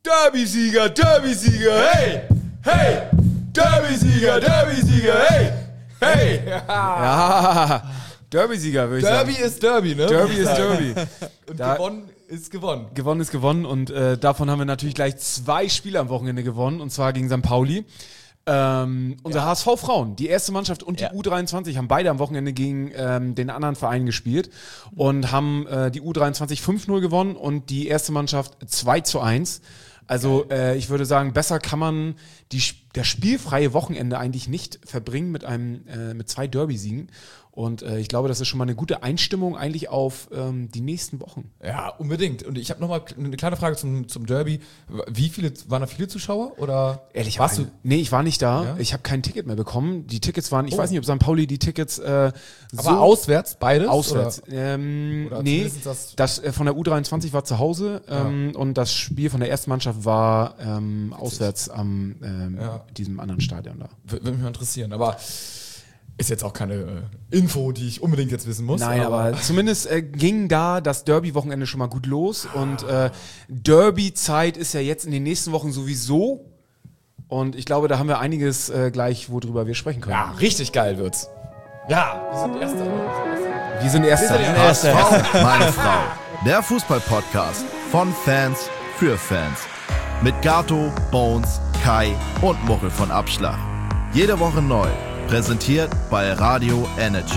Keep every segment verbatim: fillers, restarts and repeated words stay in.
Derby-Sieger, Derby-Sieger, hey, hey, Derby-Sieger, Derby-Sieger, hey, hey. Ja, Derby-Sieger, würde ich Derby sagen. Derby ist Derby, ne? Derby ist Derby. Und Da- gewonnen ist gewonnen. Gewonnen ist gewonnen und äh, davon haben wir natürlich gleich zwei Spiele am Wochenende gewonnen und zwar gegen Sankt Pauli. Ähm, unser H S V-Frauen, die erste Mannschaft und die Ja. U dreiundzwanzig haben beide am Wochenende gegen ähm, den anderen Verein gespielt und haben äh, die U dreiundzwanzig fünf null gewonnen und die erste Mannschaft zwei zu eins. Also äh, ich würde sagen, besser kann man die, das spielfreie Wochenende eigentlich nicht verbringen mit einem äh, mit zwei Derby-Siegen. Und äh, ich glaube, das ist schon mal eine gute Einstimmung eigentlich auf ähm, die nächsten Wochen. Ja, unbedingt. Und ich habe nochmal eine kleine Frage zum, zum Derby. Wie viele, waren da viele Zuschauer? Oder Ehrlich, warst du? Nee, ich war nicht da. Ja? Ich habe kein Ticket mehr bekommen. Die Tickets waren, ich Oh. weiß nicht, ob Sankt Pauli die Tickets äh, Aber so auswärts, beides? auswärts. Ähm, Oder nee, zumindest das- das, äh, von der U dreiundzwanzig war zu Hause ähm, und das Spiel von der ersten Mannschaft war ähm, auswärts am ähm, Ja. diesem anderen Stadion da. W- Würde mich mal interessieren. Aber ist jetzt auch keine äh, Info, die ich unbedingt jetzt wissen muss. Nein, aber, zumindest äh, ging da das Derby-Wochenende schon mal gut los und äh, Derby-Zeit ist ja jetzt in den nächsten Wochen sowieso und ich glaube, da haben wir einiges äh, gleich, worüber wir sprechen können. Ja, richtig geil wird's. Ja, wir sind Erster. Ne? Wir sind Erster. Wir sind Erster. H S V, meine Frau. Der Fußball-Podcast von Fans für Fans. Mit Gato, Bones, Kai und Muchel von Abschlag. Jede Woche neu. Präsentiert bei Radio Energy.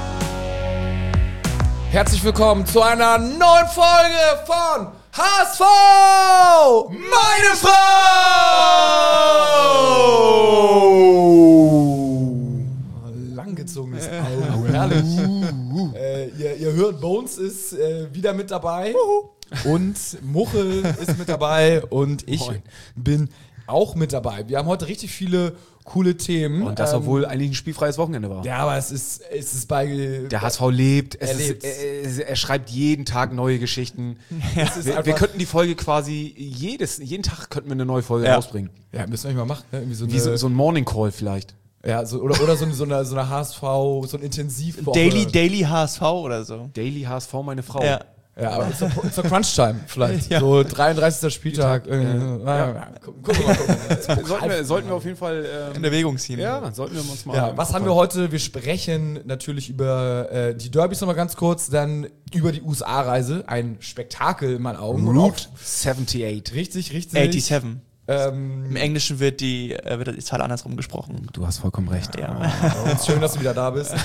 Herzlich willkommen zu einer neuen Folge von H S V! Meine Frau! Langgezogenes Auge, herrlich. äh, ihr, ihr hört, Bones ist äh, wieder mit dabei und Muchel ist mit dabei und ich Moin. bin auch mit dabei. Wir haben heute richtig viele coole Themen. Und das, Ähm, obwohl eigentlich ein spielfreies Wochenende war. Ja, aber es ist, es ist bei... Der H S V lebt, es Er ist, lebt. er, er schreibt jeden Tag neue Geschichten. Es ist wir, einfach- wir könnten die Folge quasi jedes, jeden Tag könnten wir eine neue Folge Ja. rausbringen. Ja, müssen wir nicht mal machen. Ne? Irgendwie so, Wie eine, so, so ein Morning Call vielleicht. ja, so, oder, oder so, eine, so, eine, so eine H S V, so ein Intensivwoche. Daily, Daily H S V oder so. Daily H S V, meine Frau. Ja. Ja, aber zur, zur Crunch-Time vielleicht. Ja. So dreiunddreißigster Spieltag. irgendwie. Ja. Ja. Ja. Gucken, gucken wir mal. Gucken. Sollten, wir, sollten wir auf jeden Fall. Ähm, In Erwägung ziehen. ja, sollten wir uns mal. Ja, was haben wir heute? Wir sprechen natürlich über äh, die Derbys nochmal ganz kurz, dann über die U S A-Reise. Ein Spektakel in meinen Augen. Und Route achtundsiebzig. auch richtig, richtig. siebenundachtzig. Ähm, Im Englischen wird die, äh, wird die Zahl andersrum gesprochen. Du hast vollkommen recht. Ja. Und schön, dass du wieder da bist.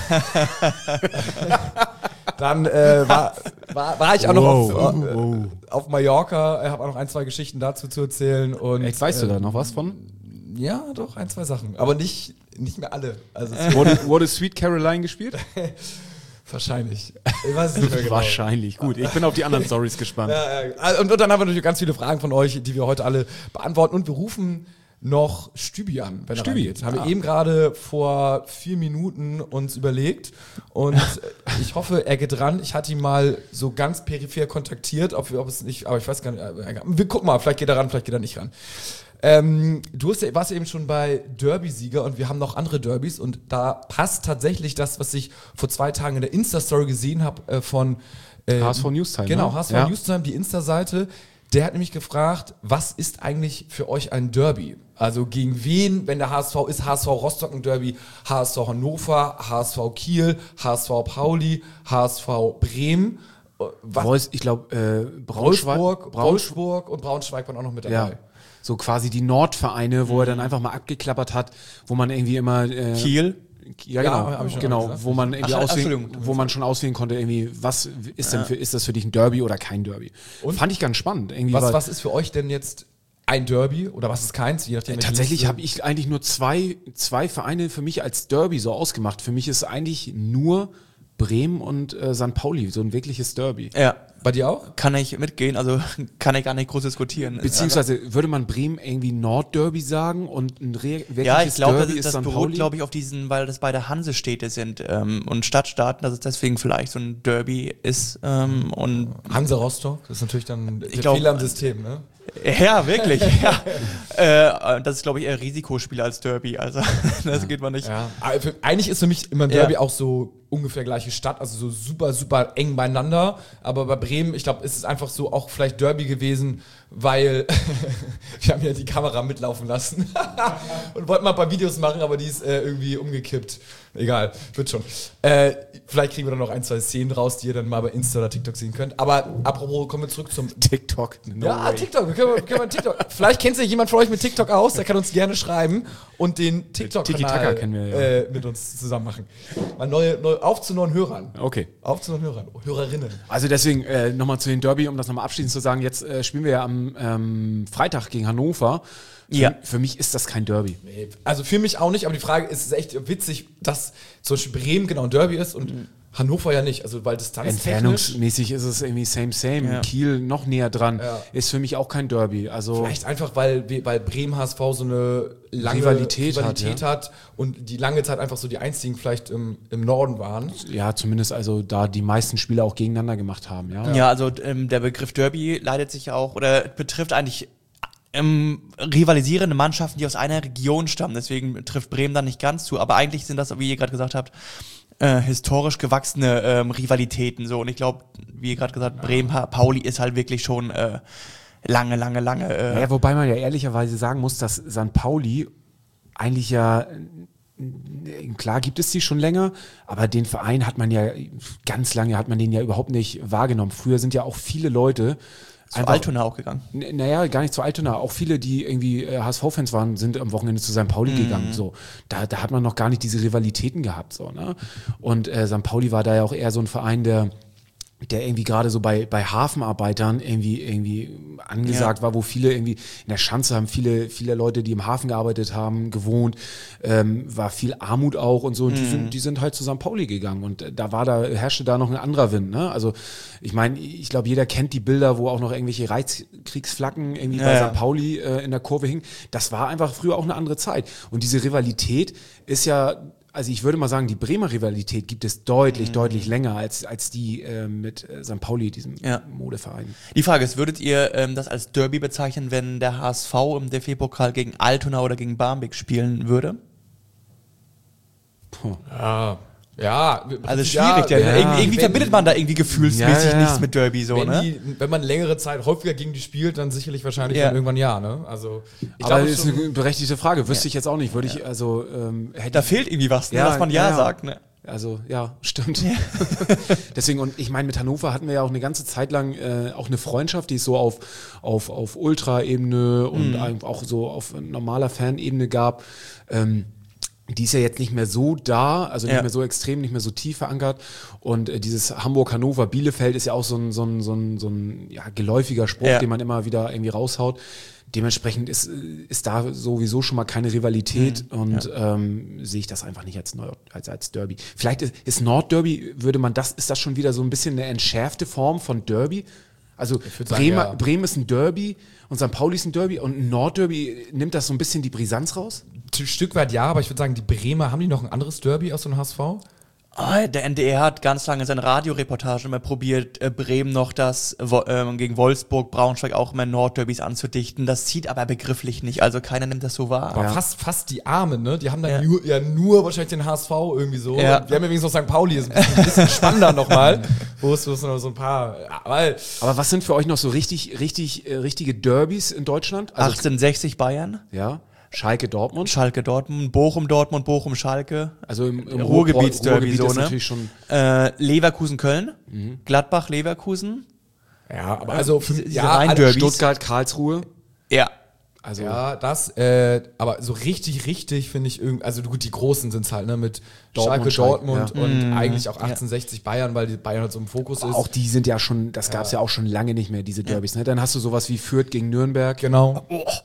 Dann äh, war, war, war ich auch noch Wow. auf, äh, Wow. auf Mallorca, äh, habe auch noch ein, zwei Geschichten dazu zu erzählen. Und, Jetzt weißt du äh, da noch was von? Ja, doch, ein, zwei Sachen. Aber nicht, nicht mehr alle. Also es Wurde, wurde Sweet Caroline gespielt? wahrscheinlich. Ich weiß es nicht mehr genau. Wahrscheinlich. Gut, ich bin auf die anderen Stories gespannt. Ja, ja. Und, und dann haben wir natürlich ganz viele Fragen von euch, die wir heute alle beantworten. Und wir rufen noch Stübi an, wenn er Stübi. reingeht. Haben Ah. wir eben gerade vor vier Minuten uns überlegt. Und ich hoffe, er geht ran. Ich hatte ihn mal so ganz peripher kontaktiert, ob, wir, ob es nicht, aber ich weiß gar nicht. Wir gucken mal, vielleicht geht er ran, vielleicht geht er nicht ran. Ähm, du hast, warst ja eben schon bei Derby-Sieger und wir haben noch andere Derbys und da passt tatsächlich das, was ich vor zwei Tagen in der Insta-Story gesehen habe äh, von äh, H S V Newstime, Genau, ne? H S V Ja. Newstime, die Insta-Seite. Der hat nämlich gefragt, was ist eigentlich für euch ein Derby? Also gegen wen, wenn der H S V ist, H S V Rostock ein Derby, H S V Hannover, H S V Kiel, H S V Pauli, H S V Bremen, äh, was, Reus, ich glaube, äh, Braunschweig. Wolfsburg, Braunschweig. Wolfsburg und Braunschweig waren auch noch mit dabei. Ja. So quasi die Nordvereine, wo er dann einfach mal abgeklappert hat, wo man irgendwie immer. Äh, Kiel. Ja, Ja, genau, hab ich schon genau, gesagt. wo man irgendwie Ach, auswählen, Entschuldigung. wo man schon auswählen konnte, irgendwie, was ist denn für, ist das für dich ein Derby oder kein Derby? Und? Fand ich ganz spannend. Irgendwie Was, weil- was ist für euch denn jetzt ein Derby oder was ist keins? Je nachdem, welche Tatsächlich Liste- habe ich eigentlich nur zwei, zwei Vereine für mich als Derby so ausgemacht. Für mich ist eigentlich nur Bremen und äh, Sankt Pauli so ein wirkliches Derby. Ja. Bei dir auch? Kann ich mitgehen, also kann ich gar nicht groß diskutieren. Beziehungsweise würde man Bremen irgendwie Nordderby sagen und ein re- wirkliches Ja, ich glaube, das, Derby ist, ist das Sankt beruht, Pauli? glaube ich, auf diesen, weil das beide Hansestädte sind ähm, und Stadtstaaten, dass es deswegen vielleicht so ein Derby ist. Ähm, und Hansa Rostock, das ist natürlich dann der glaub, Fehler im System, ne? ja, wirklich. ja. äh, das ist, glaube ich, eher Risikospiel als Derby. Also das geht man nicht. Ja. Aber für, eigentlich ist für mich immer ein Derby Ja. auch so ungefähr gleiche Stadt, also so super, super eng beieinander. Aber bei Bremen, ich glaube, ist es einfach so auch vielleicht Derby gewesen, weil wir haben ja die Kamera mitlaufen lassen und wollten mal ein paar Videos machen, aber die ist äh, irgendwie umgekippt. Egal, wird schon. Äh, vielleicht kriegen wir dann noch ein, zwei Szenen raus, die ihr dann mal bei Insta oder TikTok sehen könnt. Aber apropos, kommen wir zurück zum TikTok. No ja, way. TikTok. Können wir, können wir TikTok. Vielleicht kennt sich jemand von euch mit TikTok aus, der kann uns gerne schreiben und den Tiki-Taka TikTok-Kanal kennen wir, ja. äh, mit uns zusammen machen. Mal neue, neu, auf zu neuen Hörern. Okay. Auf zu neuen Hörern. Hörerinnen. Also deswegen äh, nochmal zu den Derby, um das nochmal abschließend zu sagen, jetzt äh, spielen wir ja am ähm, Freitag gegen Hannover. Für, Ja. für mich ist das kein Derby. Also für mich auch nicht, aber die Frage ist, es ist echt witzig, dass zum Beispiel Bremen genau ein Derby ist und Mhm. Hannover ja nicht. Also weil distanztechnisch... Entfernungsmäßig ist es irgendwie same, same. Ja. Kiel noch näher dran. Ja. Ist für mich auch kein Derby. Also Vielleicht einfach, weil, weil Bremen H S V so eine lange Rivalität Rivalität, hat, hat, und die lange Zeit einfach so die einzigen vielleicht im, im Norden waren. ja, zumindest also da die meisten Spiele auch gegeneinander gemacht haben. Ja. Ja, also ähm, der Begriff Derby leitet sich ja auch oder betrifft eigentlich ähm, rivalisierende Mannschaften, die aus einer Region stammen. Deswegen trifft Bremen dann nicht ganz zu. Aber eigentlich sind das, wie ihr gerade gesagt habt, äh, historisch gewachsene ähm, Rivalitäten. So. Und ich glaube, wie ihr gerade gesagt habt, Bremen, Pauli ist halt wirklich schon äh, lange, lange, lange. Äh, Ja, wobei man ja ehrlicherweise sagen muss, dass Sankt Pauli eigentlich ja, klar gibt es die schon länger, aber den Verein hat man ja ganz lange, hat man den ja überhaupt nicht wahrgenommen. Früher sind ja auch viele Leute zu einfach- Altona auch gegangen. N- Naja, gar nicht zu Altona. Auch viele, die irgendwie äh, H S V-Fans waren, sind am Wochenende zu Sankt Pauli gegangen. So, da, da hat man noch gar nicht diese Rivalitäten gehabt. So, ne? Und äh, Sankt Pauli war da ja auch eher so ein Verein, der der irgendwie gerade so bei, bei Hafenarbeitern irgendwie, irgendwie angesagt Ja. war, wo viele irgendwie, in der Schanze haben viele, viele Leute, die im Hafen gearbeitet haben, gewohnt, ähm, war viel Armut auch und so, und die sind, die sind halt zu Sankt Pauli gegangen, und äh, da war da, herrschte da noch ein anderer Wind, ne? Also, ich meine, ich glaube, jeder kennt die Bilder, wo auch noch irgendwelche Reichskriegsflaggen irgendwie Ja, bei ja. Sankt Pauli äh, in der Kurve hingen. Das war einfach früher auch eine andere Zeit. Und diese Rivalität ist ja, also ich würde mal sagen, die Bremer Rivalität gibt es deutlich, Mhm. deutlich länger als, als die äh, mit äh, Sankt Pauli, diesem Ja. Modeverein. Die Frage ist, würdet ihr ähm, das als Derby bezeichnen, wenn der H S V im D F B-Pokal gegen Altona oder gegen Barmbek spielen würde? Puh. Ja. Ja, Also ja, schwierig, ja, ja. irgendwie, irgendwie wenn- verbindet man da irgendwie gefühlsmäßig Ja, ja, ja. nichts mit Derby so, wenn, ne? die, wenn man längere Zeit häufiger gegen die spielt, dann sicherlich wahrscheinlich Ja. dann irgendwann ja, ne? Also ich Aber glaube das ist schon- eine berechtigte Frage. Wüsste ich jetzt auch nicht. Würde ich, also, ähm, hätte Da ich, fehlt irgendwie was, ne, Ja, dass man Ja, ja, ja. sagt, ne? Also, ja, stimmt. Deswegen, und ich meine, mit Hannover hatten wir ja auch eine ganze Zeit lang äh, auch eine Freundschaft, die ist so auf, auf, auf Ultra-Ebene und ein- auch so auf normaler Fan-Ebene gab. Ähm, die ist ja jetzt nicht mehr so da, also nicht Ja. mehr so extrem, nicht mehr so tief verankert. Und äh, dieses Hamburg-Hannover-Bielefeld ist ja auch so ein, so ein, so ein, so ein ja, geläufiger Spruch, Ja. den man immer wieder irgendwie raushaut. Dementsprechend ist, ist da sowieso schon mal keine Rivalität, und ähm, sehe ich das einfach nicht als, Nord, als, als Derby. Vielleicht ist, ist Nordderby, würde man das, ist das schon wieder so ein bisschen eine entschärfte Form von Derby? Also würd sagen, Bremer, ja. Bremen ist ein Derby und Sankt Pauli ist ein Derby, und ein Nordderby nimmt das so ein bisschen die Brisanz raus? ein Stück weit ja, aber ich würde sagen, die Bremer, haben die noch ein anderes Derby aus dem H S V? Ah, der N D R hat ganz lange in seinen Radioreportagen immer probiert, äh, Bremen noch das Wo ähm, gegen Wolfsburg, Braunschweig auch immer Nordderbys anzudichten. Das zieht aber begrifflich nicht, also keiner nimmt das so wahr. Aber Ja. fast, fast die Armen, ne? Die haben dann Ja. nur, ja nur wahrscheinlich den H S V irgendwie so. Ja. Und wir haben übrigens noch Sankt Pauli, ist ein bisschen, ein bisschen spannender nochmal. Wo es wo es noch so ein paar. Ja, weil, Aber was sind für euch noch so richtig, richtig, äh, richtige Derbys in Deutschland? Also, achtzehnhundertsechzig Bayern, ja, Schalke Dortmund. Schalke Dortmund, Bochum Dortmund, Bochum Schalke, Also im, im Ruhrgebietsderby Ruhrgebiet so, ist ne? natürlich schon. äh, Leverkusen Köln, Gladbach Leverkusen. ja, aber also für, diese- diese ja, reinen alle- Derbys. Stuttgart, Karlsruhe. Ja. Also Ja, das, äh, aber so richtig, richtig finde ich irgendwie, also gut, die Großen sind es halt, ne, mit Dortmund, Schalke, Dortmund Schalke, und eigentlich auch achtzehnhundertsechzig Bayern, weil die Bayern halt so im Fokus ist. auch die sind ja schon, das gab es ja. auch schon lange nicht mehr, diese Derbys. Ne? Dann hast du sowas wie Fürth gegen Nürnberg. Genau.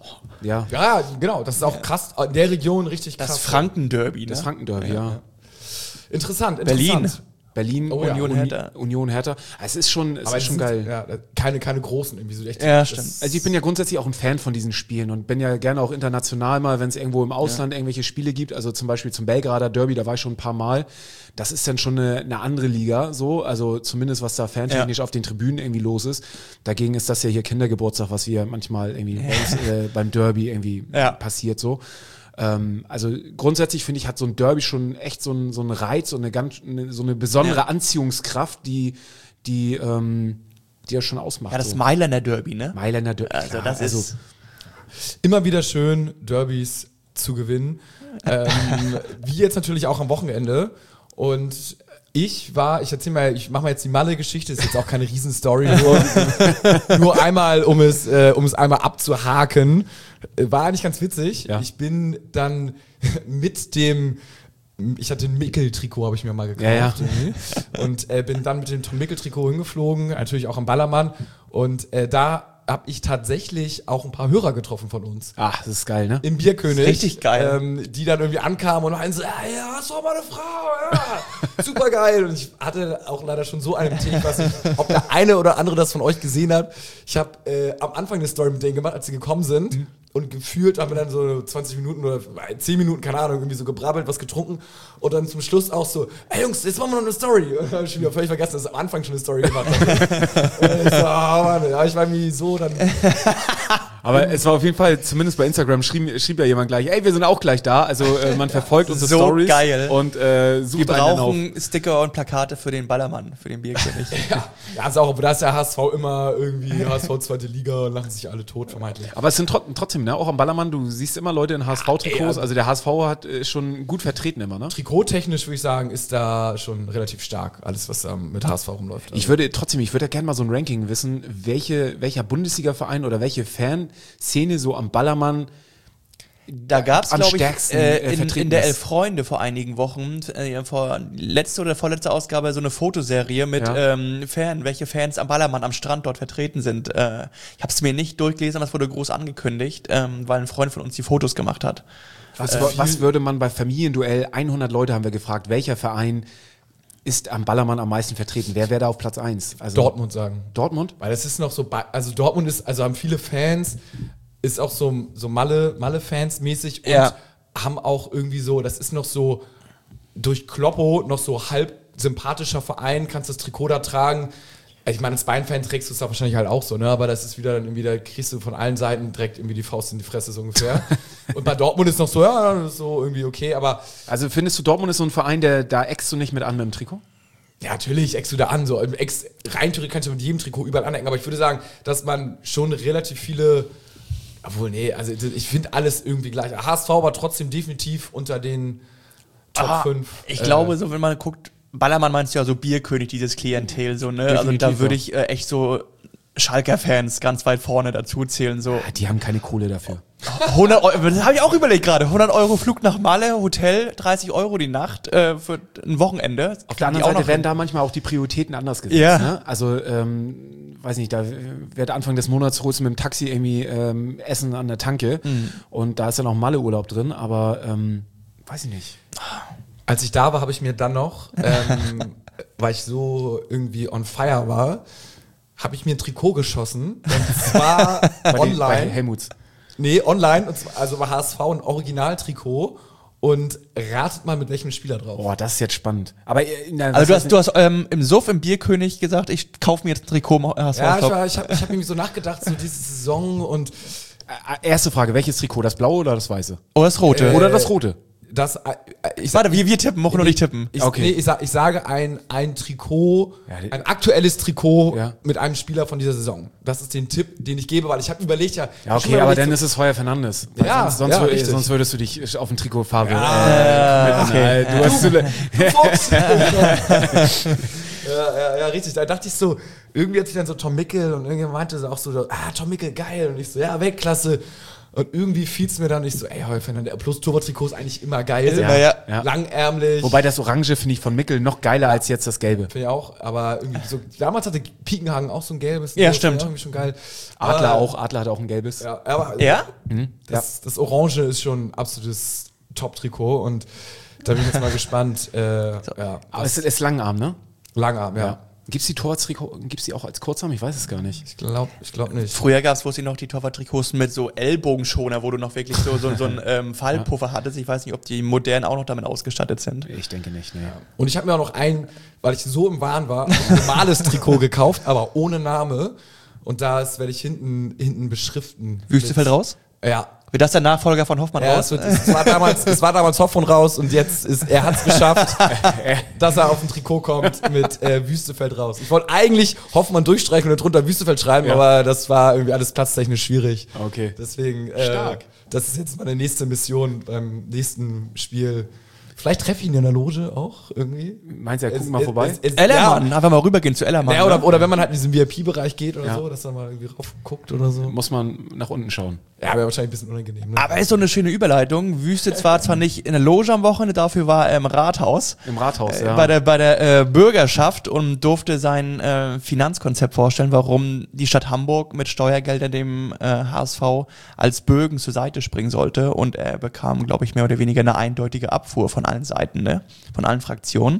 Ja, Ja, genau, das ist auch krass, in der Region richtig krass. Das Franken-Derby, ne? das Franken-Derby, ja. Interessant, Berlin. interessant. Berlin, Oh ja, Union, Union Hertha. Hertha. Union Hertha. Es ist schon, es Aber ist es schon sind, geil. Ja, keine, keine großen irgendwie so echt. Ja, das- stimmt. Also ich bin ja grundsätzlich auch ein Fan von diesen Spielen und bin ja gerne auch international mal, wenn es irgendwo im Ausland irgendwelche Spiele gibt, also zum Beispiel zum Belgrader Derby, da war ich schon ein paar Mal. Das ist dann schon eine, eine andere Liga, so, also zumindest was da fantechnisch Ja. auf den Tribünen irgendwie los ist. Dagegen ist das ja hier Kindergeburtstag, was hier manchmal irgendwie bei uns, äh, beim Derby irgendwie Ja. passiert so. Ähm, also grundsätzlich finde ich, hat so ein Derby schon echt so einen so einen Reiz und eine ganz eine, so eine besondere Ja. Anziehungskraft, die die ähm, die ja schon ausmacht. Ja, das so. Mailänder Derby, ne? Mailänder Derby. Also klar, das also, ist Immer wieder schön, Derbys zu gewinnen. ähm, wie jetzt natürlich auch am Wochenende. Und ich war, ich erzähl mal, ich mache mal jetzt die Malle-Geschichte, ist jetzt auch keine Riesenstory, nur, nur einmal, um es, äh, um es einmal abzuhaken. Äh, War eigentlich ganz witzig. Ja. Ich bin dann mit dem, ich hatte ein Mickel-Trikot, habe ich mir mal gekauft. Ja, ja. irgendwie. Und äh, bin dann mit dem Tom Mickel-Trikot hingeflogen, natürlich auch am Ballermann. Und äh, da habe ich tatsächlich auch ein paar Hörer getroffen von uns. ach, das ist geil, ne? Im Bierkönig. Richtig geil. Ähm, die dann irgendwie ankamen und meinten so, ja, ja, hast doch mal eine Frau, ja. Super geil. Und ich hatte auch leider schon so einen Tee, ich weiß nicht, ob der eine oder andere das von euch gesehen hat. Ich habe äh, am Anfang eine Story mit denen gemacht, als sie gekommen sind. Mhm. Und gefühlt haben wir dann so zwanzig Minuten oder zehn Minuten, keine Ahnung, irgendwie so gebrabbelt, was getrunken. Und dann zum Schluss auch so, ey Jungs, jetzt machen wir noch eine Story. Und dann habe ich schon wieder völlig vergessen, dass ich am Anfang schon eine Story gemacht habe. Und ich so, oh Mann, ja, ich war irgendwie so dann... Aber es war auf jeden Fall, zumindest bei Instagram schrieb, schrieb ja jemand gleich, ey, wir sind auch gleich da. Also äh, man verfolgt unsere so Stories geil. und äh, Wir sucht einen dann auf. brauchen Sticker und Plakate für den Ballermann, für den Bierkönig. Ja, ja, ist auch, da ist der H S V immer irgendwie H S V zweite Liga und lachen sich alle tot, vermeintlich. Aber es sind tro- trotzdem, ne, auch am Ballermann, du siehst immer Leute in H S V-Trikots. ey, Also der H S V hat äh, schon gut vertreten immer, ne? Trikottechnisch würde ich sagen, ist da schon relativ stark, alles was da mit H S V rumläuft. Also Ich würde trotzdem, ich würde ja gerne mal so ein Ranking wissen, welche, welcher Bundesliga-Verein oder welche Fanszene so am Ballermann. Da gab es, Am glaube ich, stärksten, äh, äh, in, vertreten in der ist. Elf Freunde vor einigen Wochen, äh, vor letzte oder vorletzte Ausgabe, so eine Fotoserie mit Ja. ähm, Fan, welche Fans am Ballermann am Strand dort vertreten sind. Äh, ich habe es mir nicht durchgelesen, aber es wurde groß angekündigt, ähm, weil ein Freund von uns die Fotos gemacht hat. Was, was würde man bei Familienduell, hundert Leute haben wir gefragt, welcher Verein ist am Ballermann am meisten vertreten? Wer wäre da auf Platz eins? Also Dortmund sagen. Dortmund? Weil das ist noch so, bei- also Dortmund ist, also haben viele Fans, ist auch so, so Malle, Malle-Fans mäßig und Ja. haben auch irgendwie so, das ist noch so durch Kloppo noch so halb sympathischer Verein, kannst das Trikot da tragen. Ich meine, als Bayern-Fan trägst du es da wahrscheinlich halt auch so, ne? Aber das ist wieder dann irgendwie, da kriegst du von allen Seiten direkt irgendwie die Faust in die Fresse so ungefähr. Und bei Dortmund ist noch so, ja, das ist so irgendwie okay, aber Also findest du, Dortmund ist so ein Verein, der da eckst du nicht mit an mit dem Trikot? ja, natürlich eckst du da an. So. Ex, rein theoretisch kannst du mit jedem Trikot überall anecken, aber ich würde sagen, dass man schon relativ viele, obwohl, nee, also ich finde alles irgendwie gleich. H S V war trotzdem definitiv unter den Top Ah, fünf. Ich äh, glaube, so wenn man guckt, Ballermann meinst du ja so Bierkönig, dieses Klientel, so, ne? Also Definitiv, da würde ja. ich äh, echt so Schalker-Fans ganz weit vorne dazu zählen, so. Ah, die haben keine Kohle dafür. hundert Euro, das habe ich auch überlegt gerade. hundert Euro Flug nach Malle, Hotel, dreißig Euro die Nacht äh, für ein Wochenende. Auf der anderen Seite werden da manchmal auch die Prioritäten anders gesetzt. Ja. Ne? Also, ähm, weiß nicht, da wird Anfang des Monats holst du mit dem Taxi irgendwie ähm, Essen an der Tanke und da ist dann auch Malle-Urlaub drin, aber ähm, weiß ich nicht. Als ich da war, habe ich mir dann noch, ähm, weil ich so irgendwie on fire war, habe ich mir ein Trikot geschossen. Und zwar Bei, den, bei online. Helmuts. Nee, online. Und zwar, also bei H S V ein Originaltrikot. Und ratet mal, mit welchem Spieler drauf. Boah, das ist jetzt spannend. Aber äh, na, Also was du heißt hast, du hast ähm, im Suff im Bierkönig gesagt, ich kaufe mir jetzt ein Trikot im H S V. Ja, ich, war- ich habe ich hab irgendwie so nachgedacht, so diese Saison und Äh, Erste Frage, welches Trikot? Das blaue oder das weiße? Oder das rote. Äh, Oder das rote? das, äh, ich Warte, wir, wir tippen, Mochen und ich tippen. Ich, Okay. nee, ich, sag, ich sage ein, ein Trikot, Ja, die- ein aktuelles Trikot Ja. mit einem Spieler von dieser Saison. Das ist den Tipp, den ich gebe, weil ich habe überlegt, ja. Ja, ich hab schon okay, aber überlegt, dann so- ist es Heuer Fernandes. Weil Ja, sonst, sonst, ja, wür- richtig. sonst würdest du dich auf ein Trikotfarbe. Ah, äh, okay. Du hast zu, Du Fuchs! ja, ja, ja, richtig. Da dachte ich so, irgendwie hat sich dann so Tom Mickel und irgendjemand meinte so auch so, ah, Tom Mickel, geil. Und ich so, ja, Weltklasse. Und irgendwie fiel es mir dann nicht so, ey, Heuer Fernandes, plus Torwarttrikot ist eigentlich immer geil. Ist immer, ja. Ja. Langärmlich. Wobei das Orange finde ich von Mickel noch geiler als jetzt das Gelbe. Finde ich auch, aber irgendwie so, damals hatte Piekenhagen auch so ein gelbes. Ja, das stimmt. war Irgendwie schon geil. Adler Aber- auch, Adler hat auch ein gelbes. Ja, aber Ja? das, das Orange ist schon ein absolutes Top-Trikot und da bin ich jetzt mal gespannt. Äh, ja, Aber es ist Langarm, ne? Langarm, ja. Ja. Gibt es die Torwarttrikot, gibt es die auch als Kurzarm? Ich weiß es gar nicht. Ich glaube ich glaub nicht. Früher gab es wohl noch die Torwarttrikots mit so Ellbogenschoner, wo du noch wirklich so, so, so einen ähm, Fallpuffer hattest. Ich weiß nicht, ob die modernen auch noch damit ausgestattet sind. Ich denke nicht, ne. Und ich habe mir auch noch ein, weil ich so im Wahn war, ein normales Trikot gekauft, aber ohne Name. Und da werde ich hinten, hinten beschriften. Wüstefeld Mit- raus? Ja. Wird das der Nachfolger von Hoffmann Ja, raus? es, wird, es, war damals, es war damals Hoffmann raus und jetzt ist er hat es geschafft, dass er auf ein Trikot kommt mit äh, Wüstefeld raus. Ich wollte eigentlich Hoffmann durchstreichen und drunter Wüstefeld schreiben, Ja. aber das war irgendwie alles platztechnisch schwierig. Okay. Deswegen, äh, Stark. das ist jetzt meine nächste Mission beim nächsten Spiel. Vielleicht treffe ich ihn in der Loge auch irgendwie. Meinst du, er guckt Es- mal es- vorbei? es- es- Ellermann, Ja, einfach mal rübergehen zu Ellermann. ja, oder, ne? oder wenn man halt in diesen V I P-Bereich geht oder Ja. so, dass man mal irgendwie raufguckt oder so. Muss man nach unten schauen. Ja, wäre wahrscheinlich ein bisschen unangenehm. Ne? Aber ist so eine schöne Überleitung. Wüste zwar zwar nicht in der Loge am Wochenende, dafür war er im Rathaus. Im Rathaus, Äh, ja. Bei der, bei der äh, Bürgerschaft und durfte sein äh, Finanzkonzept vorstellen, warum die Stadt Hamburg mit Steuergeldern dem äh, H S V als Bögen zur Seite springen sollte. Und er bekam, glaube ich, mehr oder weniger eine eindeutige Abfuhr von allen Seiten, ne? Von allen Fraktionen.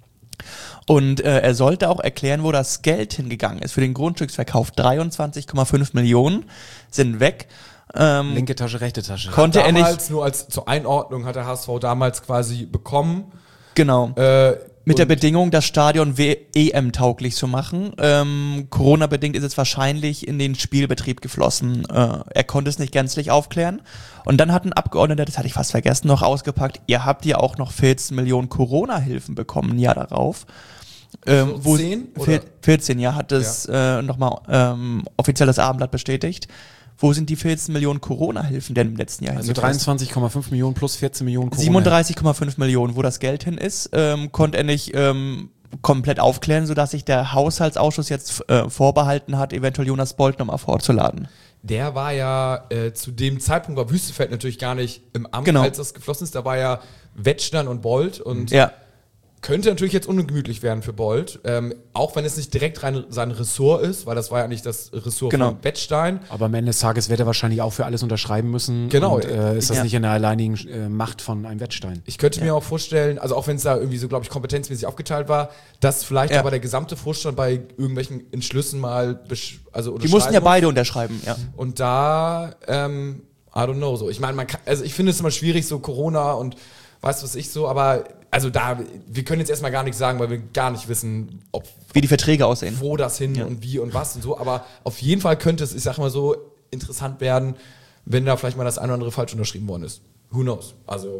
Und äh, er sollte auch erklären, wo das Geld hingegangen ist für den Grundstücksverkauf. dreiundzwanzig Komma fünf Millionen sind weg. Ähm, Linke Tasche, rechte Tasche. konnte er damals, nicht, nur als zur Einordnung, hat der H S V damals quasi bekommen. genau. Äh, Mit der und- Bedingung, das Stadion E M-tauglich zu machen. Ähm, Corona-bedingt ist es wahrscheinlich in den Spielbetrieb geflossen. Äh, er konnte es nicht gänzlich aufklären. Und dann hat ein Abgeordneter, das hatte ich fast vergessen, noch ausgepackt, ihr habt ja auch noch vierzehn Millionen Corona-Hilfen bekommen, ein Jahr darauf. Ähm, wo- vierzehn, oder? vier- vierzehn, ja, hat es äh, nochmal ähm, offiziell das Abendblatt bestätigt. Wo sind die vierzehn Millionen Corona-Hilfen denn im letzten Jahr Also hingeflossen? dreiundzwanzig Komma fünf Millionen plus vierzehn Millionen Corona. siebenunddreißig Komma fünf Millionen, wo das Geld hin ist, ähm, konnte er nicht ähm, komplett aufklären, sodass sich der Haushaltsausschuss jetzt äh, vorbehalten hat, eventuell Jonas Bolt nochmal vorzuladen. Der war ja äh, zu dem Zeitpunkt war Wüstefeld natürlich gar nicht im Amt, Genau. als das geflossen ist. Da war ja Wettstein und Bolt und Ja, könnte natürlich jetzt ungemütlich werden für Bolt. Ähm, auch wenn es nicht direkt rein sein Ressort ist, weil das war ja nicht das Ressort Genau. von Wettstein. Aber am Ende des Tages wird er wahrscheinlich auch für alles unterschreiben müssen. Genau. Und äh, ist das Ja. nicht in der alleinigen äh, Macht von einem Wettstein? Ich könnte mir auch vorstellen, also auch wenn es da irgendwie so, glaube ich, kompetenzmäßig aufgeteilt war, dass vielleicht Ja. aber der gesamte Vorstand bei irgendwelchen Entschlüssen mal besch- also die mussten ja unterschreiben beide unterschreiben, ja. muss. Und da, ähm, I don't know, so. Ich meine, man kann, also ich finde es immer schwierig, so Corona und weißt was ich so, aber also da, wir können jetzt erstmal gar nichts sagen, weil wir gar nicht wissen, ob Wie die Verträge aussehen. wo das hin und wie und was und so. Aber auf jeden Fall könnte es, ich sag mal so, interessant werden, wenn da vielleicht mal das eine oder andere falsch unterschrieben worden ist. Who knows? Also,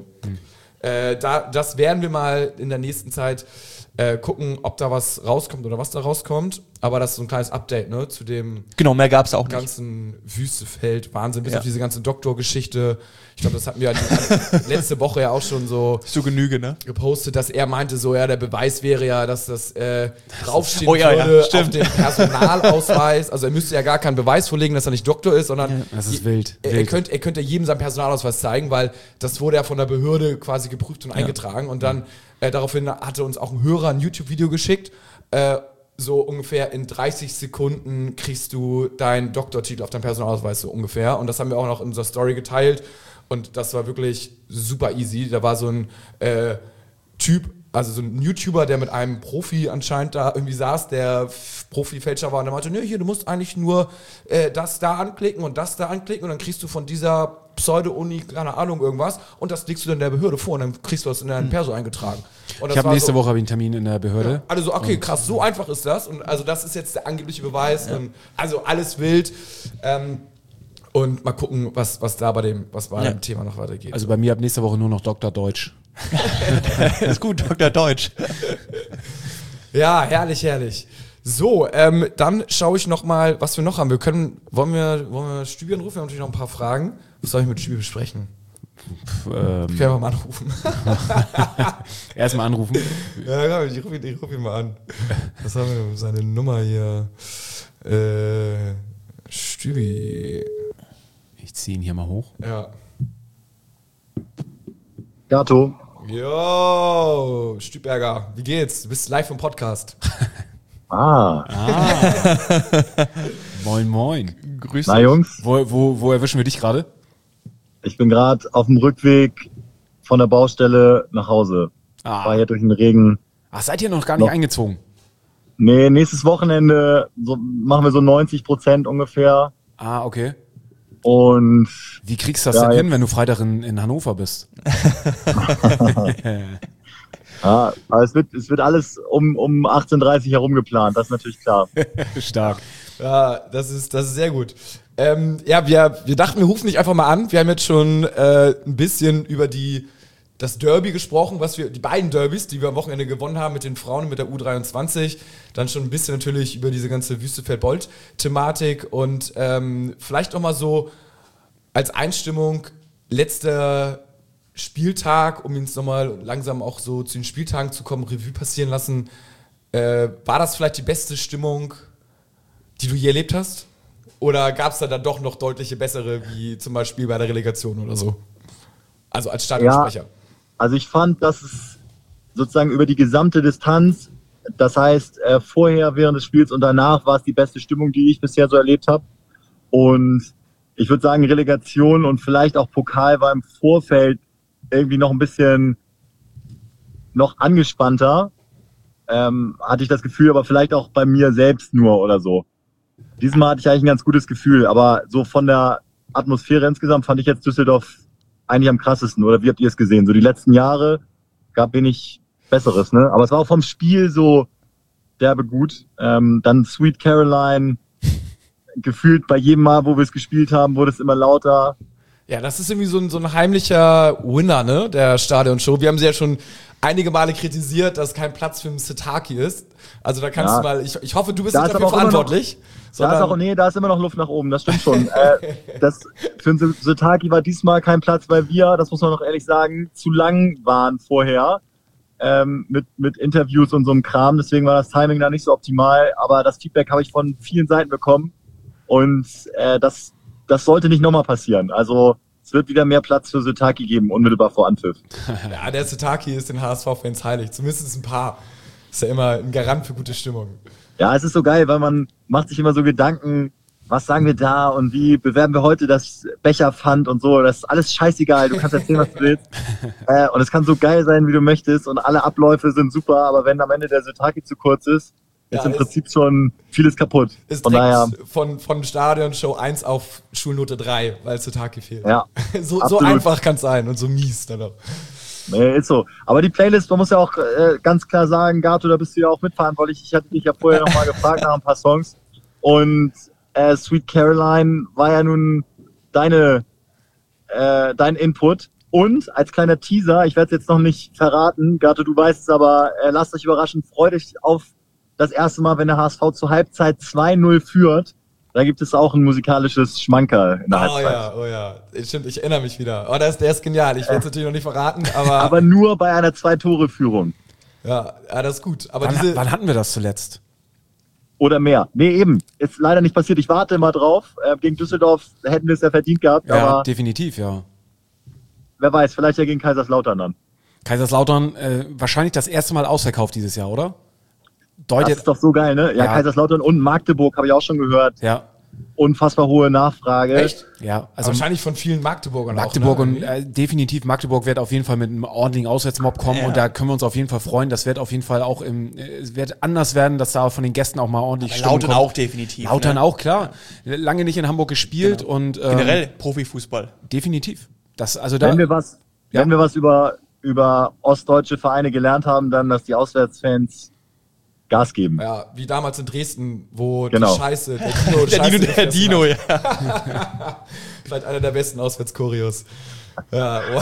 äh, da, das werden wir mal in der nächsten Zeit äh, gucken, ob da was rauskommt oder was da rauskommt. Aber das ist so ein kleines Update, ne, zu dem Genau, mehr gab es auch nicht. ganzen Wüstefeld, Wahnsinn, bis Ja. auf diese ganze Doktorgeschichte. Ich glaube, das hatten wir ja die, letzte Woche ja auch schon so Zu Genüge, ne? gepostet, dass er meinte, so ja, der Beweis wäre ja, dass das äh, draufstehen Oh ja, ja, würde auf stimmt. dem Personalausweis. Also er müsste ja gar keinen Beweis vorlegen, dass er nicht Doktor ist, sondern Das ist wild. er, er, wild. könnte, er könnte jedem seinen Personalausweis zeigen, weil das wurde ja von der Behörde quasi geprüft und eingetragen. Und dann äh, daraufhin hatte uns auch ein Hörer ein YouTube-Video geschickt. Äh, so ungefähr in dreißig Sekunden kriegst du deinen Doktortitel auf deinem Personalausweis, so ungefähr. Und das haben wir auch noch in unserer Story geteilt. Und das war wirklich super easy. Da war so ein äh, Typ, also so ein YouTuber, der mit einem Profi anscheinend da irgendwie saß, der F- Profi-Fälscher war und der meinte, ne, hier, du musst eigentlich nur äh, das da anklicken und das da anklicken und dann kriegst du von dieser Pseudo-Uni, keine Ahnung, irgendwas und das legst du dann der Behörde vor und dann kriegst du das in deinen Perso eingetragen. Und das Ich habe war nächste so, Woche hab ich einen Termin in der Behörde. alle so, okay, krass, so einfach ist das. Und also das ist jetzt der angebliche Beweis. Und also alles wild. Ähm, und mal gucken, was, was da bei dem, was bei Ja. dem Thema noch weitergeht. Also bei mir ab nächste Woche nur noch Doktor Deutsch. Ist gut, Doktor Deutsch. Ja, herrlich, herrlich. So, ähm, dann schaue ich noch mal, was wir noch haben. Wir können, wollen wir, wollen wir Stübi anrufen? Wir haben natürlich noch ein paar Fragen. Was soll ich mit Stübi besprechen? Pff, ähm, Ich kann einfach mal anrufen. Erstmal anrufen. Ja, ich rufe ihn, ich ruf ihn mal an. Was haben wir? Seine Nummer hier. Äh, Stübi. Ich ziehe ihn hier mal hoch. Ja. Gato, Yo, Stüberger, wie geht's? Du bist live im Podcast. ah, Moin, moin. Grüß na Jungs, Wo, wo, wo erwischen wir dich gerade? ich bin gerade auf dem Rückweg von der Baustelle nach Hause. Ah. War hier durch den Regen. Ach, seid ihr noch gar nicht Noch. eingezogen? Nee, nächstes Wochenende so, machen wir so neunzig Prozent ungefähr. Ah, okay. Und Wie kriegst du das Ja, denn jetzt- hin, wenn du Freitag in, in Hannover bist? ja, aber es wird, es wird alles um, um achtzehn Uhr dreißig herum geplant, das ist natürlich klar. Stark. Ja, das ist, das ist sehr gut. Ähm, ja, wir, wir dachten, wir rufen dich einfach mal an. Wir haben jetzt schon äh, ein bisschen über die das Derby gesprochen, was wir, die beiden Derbys, die wir am Wochenende gewonnen haben mit den Frauen und mit der U dreiundzwanzig. Dann schon ein bisschen natürlich über diese ganze Wüstefeld-Bold-Thematik und ähm, vielleicht noch mal so als Einstimmung letzter Spieltag, um uns nochmal langsam auch so zu den Spieltagen zu kommen, Revue passieren lassen. Äh, war das vielleicht die beste Stimmung, die du je erlebt hast? Oder gab es da dann doch noch deutliche bessere, wie zum Beispiel bei der Relegation oder so? Also als Stadionsprecher. Ja, also ich fand, dass es sozusagen über die gesamte Distanz, das heißt äh, vorher, während des Spiels und danach, war es die beste Stimmung, die ich bisher so erlebt habe. Und ich würde sagen, Relegation und vielleicht auch Pokal war im Vorfeld irgendwie noch ein bisschen noch angespannter, ähm, hatte ich das Gefühl, aber vielleicht auch bei mir selbst nur oder so. Diesmal hatte ich eigentlich ein ganz gutes Gefühl, aber so von der Atmosphäre insgesamt fand ich jetzt Düsseldorf eigentlich am krassesten. Oder wie habt ihr es gesehen? So die letzten Jahre gab wenig Besseres, ne? Aber es war auch vom Spiel so derbe gut. Ähm, dann Sweet Caroline, gefühlt bei jedem Mal, wo wir es gespielt haben, wurde es immer lauter. Ja, das ist irgendwie so ein, so ein heimlicher Winner, ne, der Stadionshow. Wir haben sie ja schon einige Male kritisiert, dass kein Platz für einen Setaki ist. Also da kannst Ja. du mal, ich, ich hoffe, du bist Da nicht ist dafür aber auch immer verantwortlich. Da ist auch, nee, da ist immer noch Luft nach oben, das stimmt schon. äh, das, für einen Setaki war diesmal kein Platz, weil wir, das muss man noch ehrlich sagen, zu lang waren vorher ähm, mit, mit Interviews und so einem Kram. Deswegen war das Timing da nicht so optimal. Aber das Feedback habe ich von vielen Seiten bekommen. Und äh, das, das sollte nicht nochmal passieren. Also es wird wieder mehr Platz für Setaki geben, unmittelbar vor Anpfiff. Ja, der Setaki ist den H S V-Fans heilig. Zumindest ein paar. Ist ja immer ein Garant für gute Stimmung. Ja, es ist so geil, weil man macht sich immer so Gedanken, was sagen wir da und wie bewerben wir heute das Becherpfand und so. Das ist alles scheißegal, du kannst erzählen, was du willst. äh, und es kann so geil sein, wie du möchtest und alle Abläufe sind super, aber wenn am Ende der Setaki zu kurz ist, ist Ja, im ist- Prinzip schon vieles kaputt. Ist Von direkt daher, von, von Stadionshow eins auf Schulnote drei, weil Setaki fehlt. ja, so, so absolut. einfach kann es sein und so mies dann auch. nee, ist so. Aber die Playlist, man muss ja auch äh, ganz klar sagen, Gato, da bist du ja auch mitverantwortlich. Ich hatte dich ja vorher nochmal gefragt nach ein paar Songs. Und äh, Sweet Caroline war ja nun deine, äh, dein Input. Und als kleiner Teaser, ich werde es jetzt noch nicht verraten, Gato, du weißt es, aber äh, lasst euch überraschen, freut euch auf das erste Mal, wenn der H S V zur Halbzeit zwei null führt. Da gibt es auch ein musikalisches Schmankerl in der Oh Halbzeit. ja, oh ja. Stimmt, ich erinnere mich wieder. Oh, der ist, der ist genial. Ich werde es natürlich noch nicht verraten, aber, Aber nur bei einer Zwei-Tore-Führung. ja, ja, das ist gut. Aber Wann, diese, wann hatten wir das zuletzt? Oder mehr. Nee, eben. Ist leider nicht passiert. Ich warte immer drauf. Äh, gegen Düsseldorf hätten wir es ja verdient gehabt, Ja, aber definitiv, ja. wer weiß, vielleicht ja gegen Kaiserslautern dann. Kaiserslautern, äh, wahrscheinlich das erste Mal ausverkauft dieses Jahr, oder? Das Deutet, ist doch so geil, ne? Ja, Ja. Kaiserslautern und Magdeburg habe ich auch schon gehört. ja, Unfassbar hohe Nachfrage. echt? ja. Also Also wahrscheinlich von vielen Magdeburgern Magdeburg auch. und Ne? äh, definitiv Magdeburg wird auf jeden Fall mit einem ordentlichen Auswärtsmob kommen Ja. und da können wir uns auf jeden Fall freuen. Das wird auf jeden Fall auch im, äh, es wird anders werden, dass da von den Gästen auch mal ordentlich Stimmung Lautern kommt. auch definitiv. Lautern ne? auch, klar. Lange nicht in Hamburg gespielt und ähm, Generell Profifußball. definitiv. Das, also da, Wenn wir was, Ja. wenn wir was über, über ostdeutsche Vereine gelernt haben, dann, dass die Auswärtsfans Gas geben. Ja, wie damals in Dresden, wo Genau. die Scheiße, der Dino, Der Scheiße Dino, der gefressen Dino, hat. ja. Vielleicht einer der besten Auswärtschorios. Ja, oh.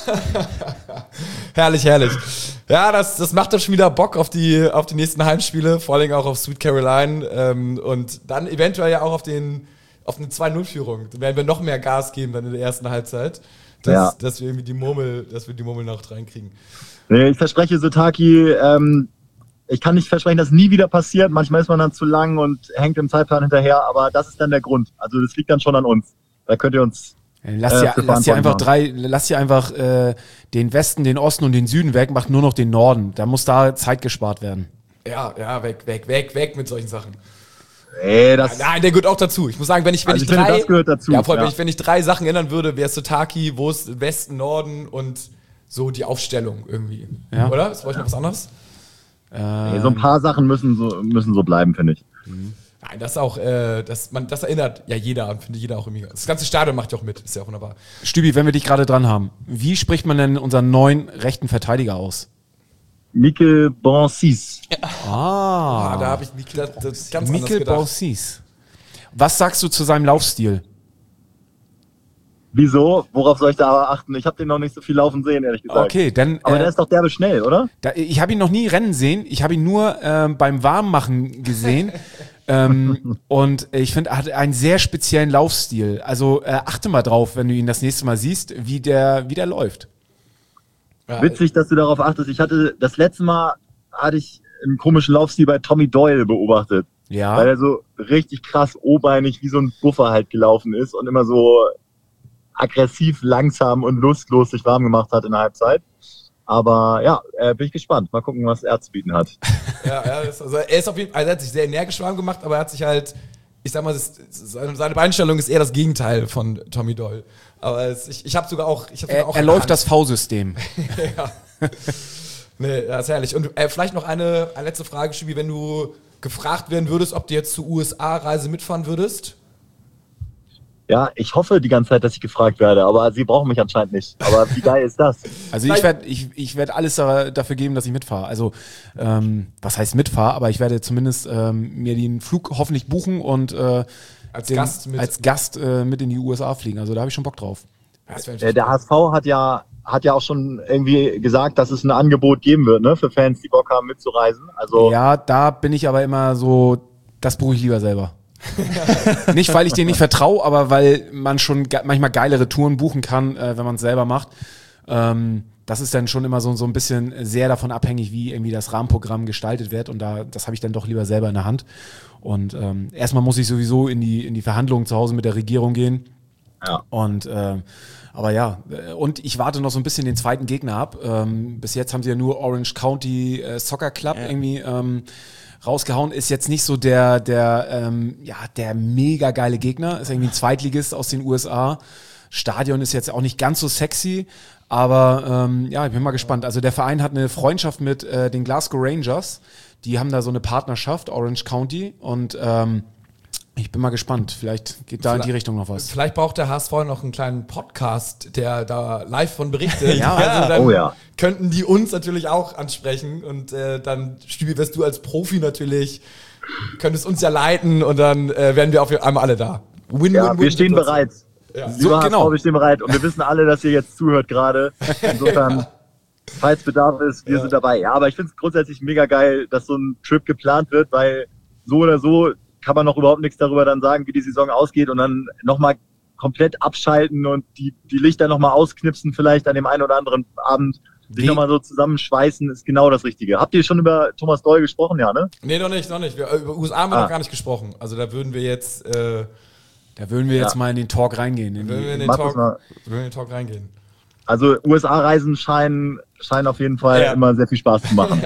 herrlich, herrlich. Ja, das, das macht doch schon wieder Bock auf die, auf die nächsten Heimspiele, vor allem auch auf Sweet Caroline ähm, und dann eventuell ja auch auf den auf eine zwei null Führung. Da werden wir noch mehr Gas geben dann in der ersten Halbzeit, dass, Ja. dass wir irgendwie die Murmel, dass wir die Murmel noch reinkriegen. Nee, ich verspreche Setaki, ähm, ich kann nicht versprechen, dass nie wieder passiert. Manchmal ist man dann zu lang und hängt im Zeitplan hinterher, aber das ist dann der Grund. Also das liegt dann schon an uns. Da könnt ihr uns lass äh, dir, für lass dir einfach verantwortlich drei, lass dir einfach äh, den Westen, den Osten und den Süden weg, macht nur noch den Norden. Da muss da Zeit gespart werden. Ja, ja, weg, weg, weg, weg mit solchen Sachen. Ey, das, Nein, der gehört auch dazu. Ich muss sagen, wenn ich, wenn Also ich, ich finde, drei, das gehört dazu, Ja, vor allem, ja. Wenn, ich, wenn ich drei Sachen ändern würde, wäre es Setaki, wo ist Westen, Norden und so die Aufstellung irgendwie. Ja. Oder? Ist vielleicht noch was anderes? ey, so ein paar Sachen müssen so, müssen so bleiben, finde ich. Nein, das auch, äh, das, man, das erinnert ja jeder an, finde jeder auch irgendwie. Das ganze Stadion macht ja auch mit, ist ja auch wunderbar. Stübi, wenn wir dich gerade dran haben, wie spricht man denn unseren neuen rechten Verteidiger aus? Mikel Bonsis. Ah, Ah, da habe ich das, das ganz anders Mikel gedacht. Bausis. Was sagst du zu seinem Laufstil? Wieso? Worauf soll ich da aber achten? Ich habe den noch nicht so viel laufen sehen, ehrlich gesagt. Okay, dann. Aber äh, der ist doch derbe schnell, oder? Da, ich habe ihn noch nie rennen sehen. Ich habe ihn nur ähm, beim Warmmachen gesehen. ähm, und ich finde, er hat einen sehr speziellen Laufstil. Also äh, achte mal drauf, wenn du ihn das nächste Mal siehst, wie der, wie der läuft. Ja, Witzig, dass du darauf achtest. Ich hatte das letzte Mal hatte ich einen komischen Laufstil bei Tommy Doyle beobachtet. Ja. Weil er so richtig krass obeinig wie so ein Buffer halt gelaufen ist und immer so aggressiv, langsam und lustlos sich warm gemacht hat in der Halbzeit. Aber ja, äh, bin ich gespannt. Mal gucken, was er zu bieten hat. Ja, er ist, also er ist auf jeden Fall, also er hat sich sehr energisch warm gemacht, aber er hat sich halt, ich sag mal, das, seine, seine Beinstellung ist eher das Gegenteil von Tommy Doyle. Aber es, ich, ich habe sogar auch, ich hab sogar Er, auch er läuft das V-System. ja. Nee, das ist herrlich. Und äh, vielleicht noch eine, eine letzte Frage, Schibi, wenn du gefragt werden würdest, ob du jetzt zur U S A-Reise mitfahren würdest. Ja, ich hoffe die ganze Zeit, dass ich gefragt werde, aber sie brauchen mich anscheinend nicht. Aber wie geil ist das? Also ich werde ich, ich werd alles da, dafür geben, dass ich mitfahre. Also ähm, was heißt mitfahre, aber ich werde zumindest ähm, mir den Flug hoffentlich buchen und äh, Als den, Gast mit. als Gast äh, mit in die U S A fliegen. Also da habe ich schon Bock drauf. Das wär Äh, Der H S V hat ja hat ja auch schon irgendwie gesagt, dass es ein Angebot geben wird, ne, für Fans, die Bock haben mitzureisen. Also Ja, da bin ich aber immer so, das buche ich lieber selber. Nicht, weil ich denen nicht vertraue, aber weil man schon ge- manchmal geilere Touren buchen kann, äh, wenn man es selber macht. Ähm, das ist dann schon immer so, so ein bisschen sehr davon abhängig, wie irgendwie das Rahmenprogramm gestaltet wird. Und da, das habe ich dann doch lieber selber in der Hand. Und ähm, erstmal muss ich sowieso in die, in die Verhandlungen zu Hause mit der Regierung gehen. ja. Und äh, aber ja, äh, und ich warte noch so ein bisschen den zweiten Gegner ab. Ähm, bis jetzt haben sie ja nur Orange County äh, Soccer Club Ja. irgendwie ähm, rausgehauen. Ist jetzt nicht so der, der, ähm, ja, der mega geile Gegner. Ist irgendwie ein Zweitligist aus den U S A. Stadion ist jetzt auch nicht ganz so sexy. Aber ähm, ja, ich bin mal gespannt. Also der Verein hat eine Freundschaft mit äh, den Glasgow Rangers. Die haben da so eine Partnerschaft, Orange County. Und ähm, ich bin mal gespannt. Vielleicht geht da in die Richtung noch was. Vielleicht braucht der H S V noch einen kleinen Podcast, der da live von berichtet. Ja. Also dann Oh ja. könnten die uns natürlich auch ansprechen und äh, dann, Stübi, wirst du als Profi natürlich, könntest uns ja leiten und dann äh, wären wir auf einmal alle da. Win, Ja, win, wir win stehen Situation. bereit. Ja. So, Lieber H S V, genau. wir stehen bereit. Und wir wissen alle, dass ihr jetzt zuhört gerade. Insofern, falls Bedarf ist, wir Ja. sind dabei. Ja, aber ich finde es grundsätzlich mega geil, dass so ein Trip geplant wird, weil so oder so kann man noch überhaupt nichts darüber dann sagen, wie die Saison ausgeht und dann nochmal komplett abschalten und die, die Lichter nochmal ausknipsen vielleicht an dem einen oder anderen Abend. Sich Wie- nochmal so zusammenschweißen, ist genau das Richtige. Habt ihr schon über Thomas Doyle gesprochen, ja, ne? Nee, noch nicht, noch nicht. Wir, über U S A haben wir Ah. noch gar nicht gesprochen. Also da würden wir jetzt, äh, Da würden wir jetzt Ja. mal in den Talk reingehen. In würden wir in die, den Mach das Talk, mal. würden wir in den Talk reingehen. Also U S A-Reisen scheinen, scheinen auf jeden Fall Ja. immer sehr viel Spaß zu machen.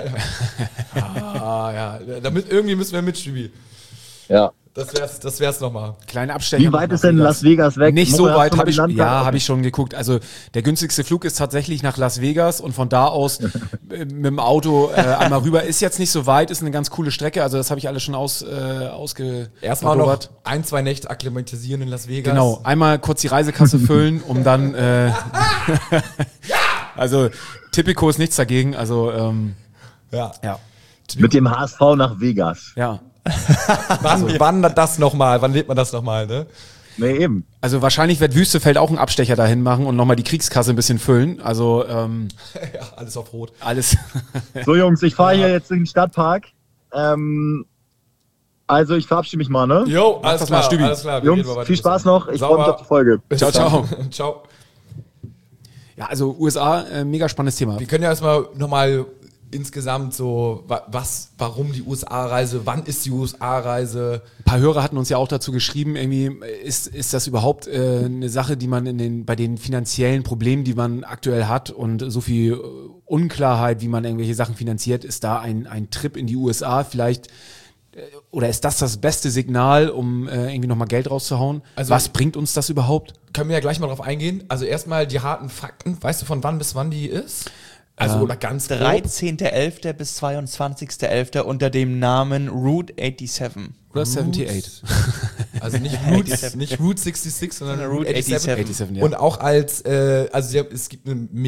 Ah ja, damit irgendwie müssen wir mit, Stübi. Ja. Das wär's, das wär's nochmal. kleine Abstecher. Wie weit nach ist denn Las Vegas weg? Nicht so Moritz, hast weit du mal habe die ich, Landkarte ja, offen? habe ich schon geguckt. Also der günstigste Flug ist tatsächlich nach Las Vegas und von da aus äh, mit dem Auto äh, einmal rüber. Ist jetzt nicht so weit, ist eine ganz coole Strecke. Also das habe ich alles schon aus, äh, ausge Erstmal noch verlobert. ein, zwei Nächte akklimatisieren in Las Vegas. Genau, einmal kurz die Reisekasse füllen, um dann äh, also Tipico ist nichts dagegen. Also ähm, Ja. ja, Mit dem H S V nach Vegas. ja. Wann, wann das nochmal? Wann lebt man das nochmal, ne? Nee, eben. Also wahrscheinlich wird Wüstefeld auch einen Abstecher dahin machen und nochmal die Kriegskasse ein bisschen füllen. Also ähm, Ja, alles auf Rot. alles. So, Jungs, ich fahre hier jetzt in den Stadtpark. Ähm, also, ich verabschiede mich mal, ne? Jo, alles das klar, mal, Stübi. alles klar. Wir Jungs, gehen mal weiter. viel Spaß noch. Ich freue Sauber. mich auf die Folge. Bis Ciao, dann. ciao. Ciao. Ja, also U S A, äh, mega spannendes Thema. Wir können ja erstmal nochmal insgesamt so, wa- was, warum die U S A-Reise, wann ist die U S A-Reise? Ein paar Hörer hatten uns ja auch dazu geschrieben, irgendwie ist, ist das überhaupt äh, eine Sache, die man in den, bei den finanziellen Problemen, die man aktuell hat und so viel äh, Unklarheit, wie man irgendwelche Sachen finanziert, ist da ein, ein Trip in die U S A vielleicht äh, oder ist das das beste Signal, um äh, irgendwie nochmal Geld rauszuhauen? Also- Was bringt uns das überhaupt? Können wir ja gleich mal drauf eingehen. Also erstmal die harten Fakten. Weißt du, von wann bis wann die ist? Also Ähm, oder ganz grob. dreizehnter elfter bis zweiundzwanzigster elfter unter dem Namen Route siebenundachtzig. Oder achtundsiebzig? Also nicht Route, siebenundachtzig. nicht Route sechsundsechzig, sondern Sondern Route Route siebenundachtzig. siebenundachtzig, ja. Und auch als, äh, also sie- es gibt eine mega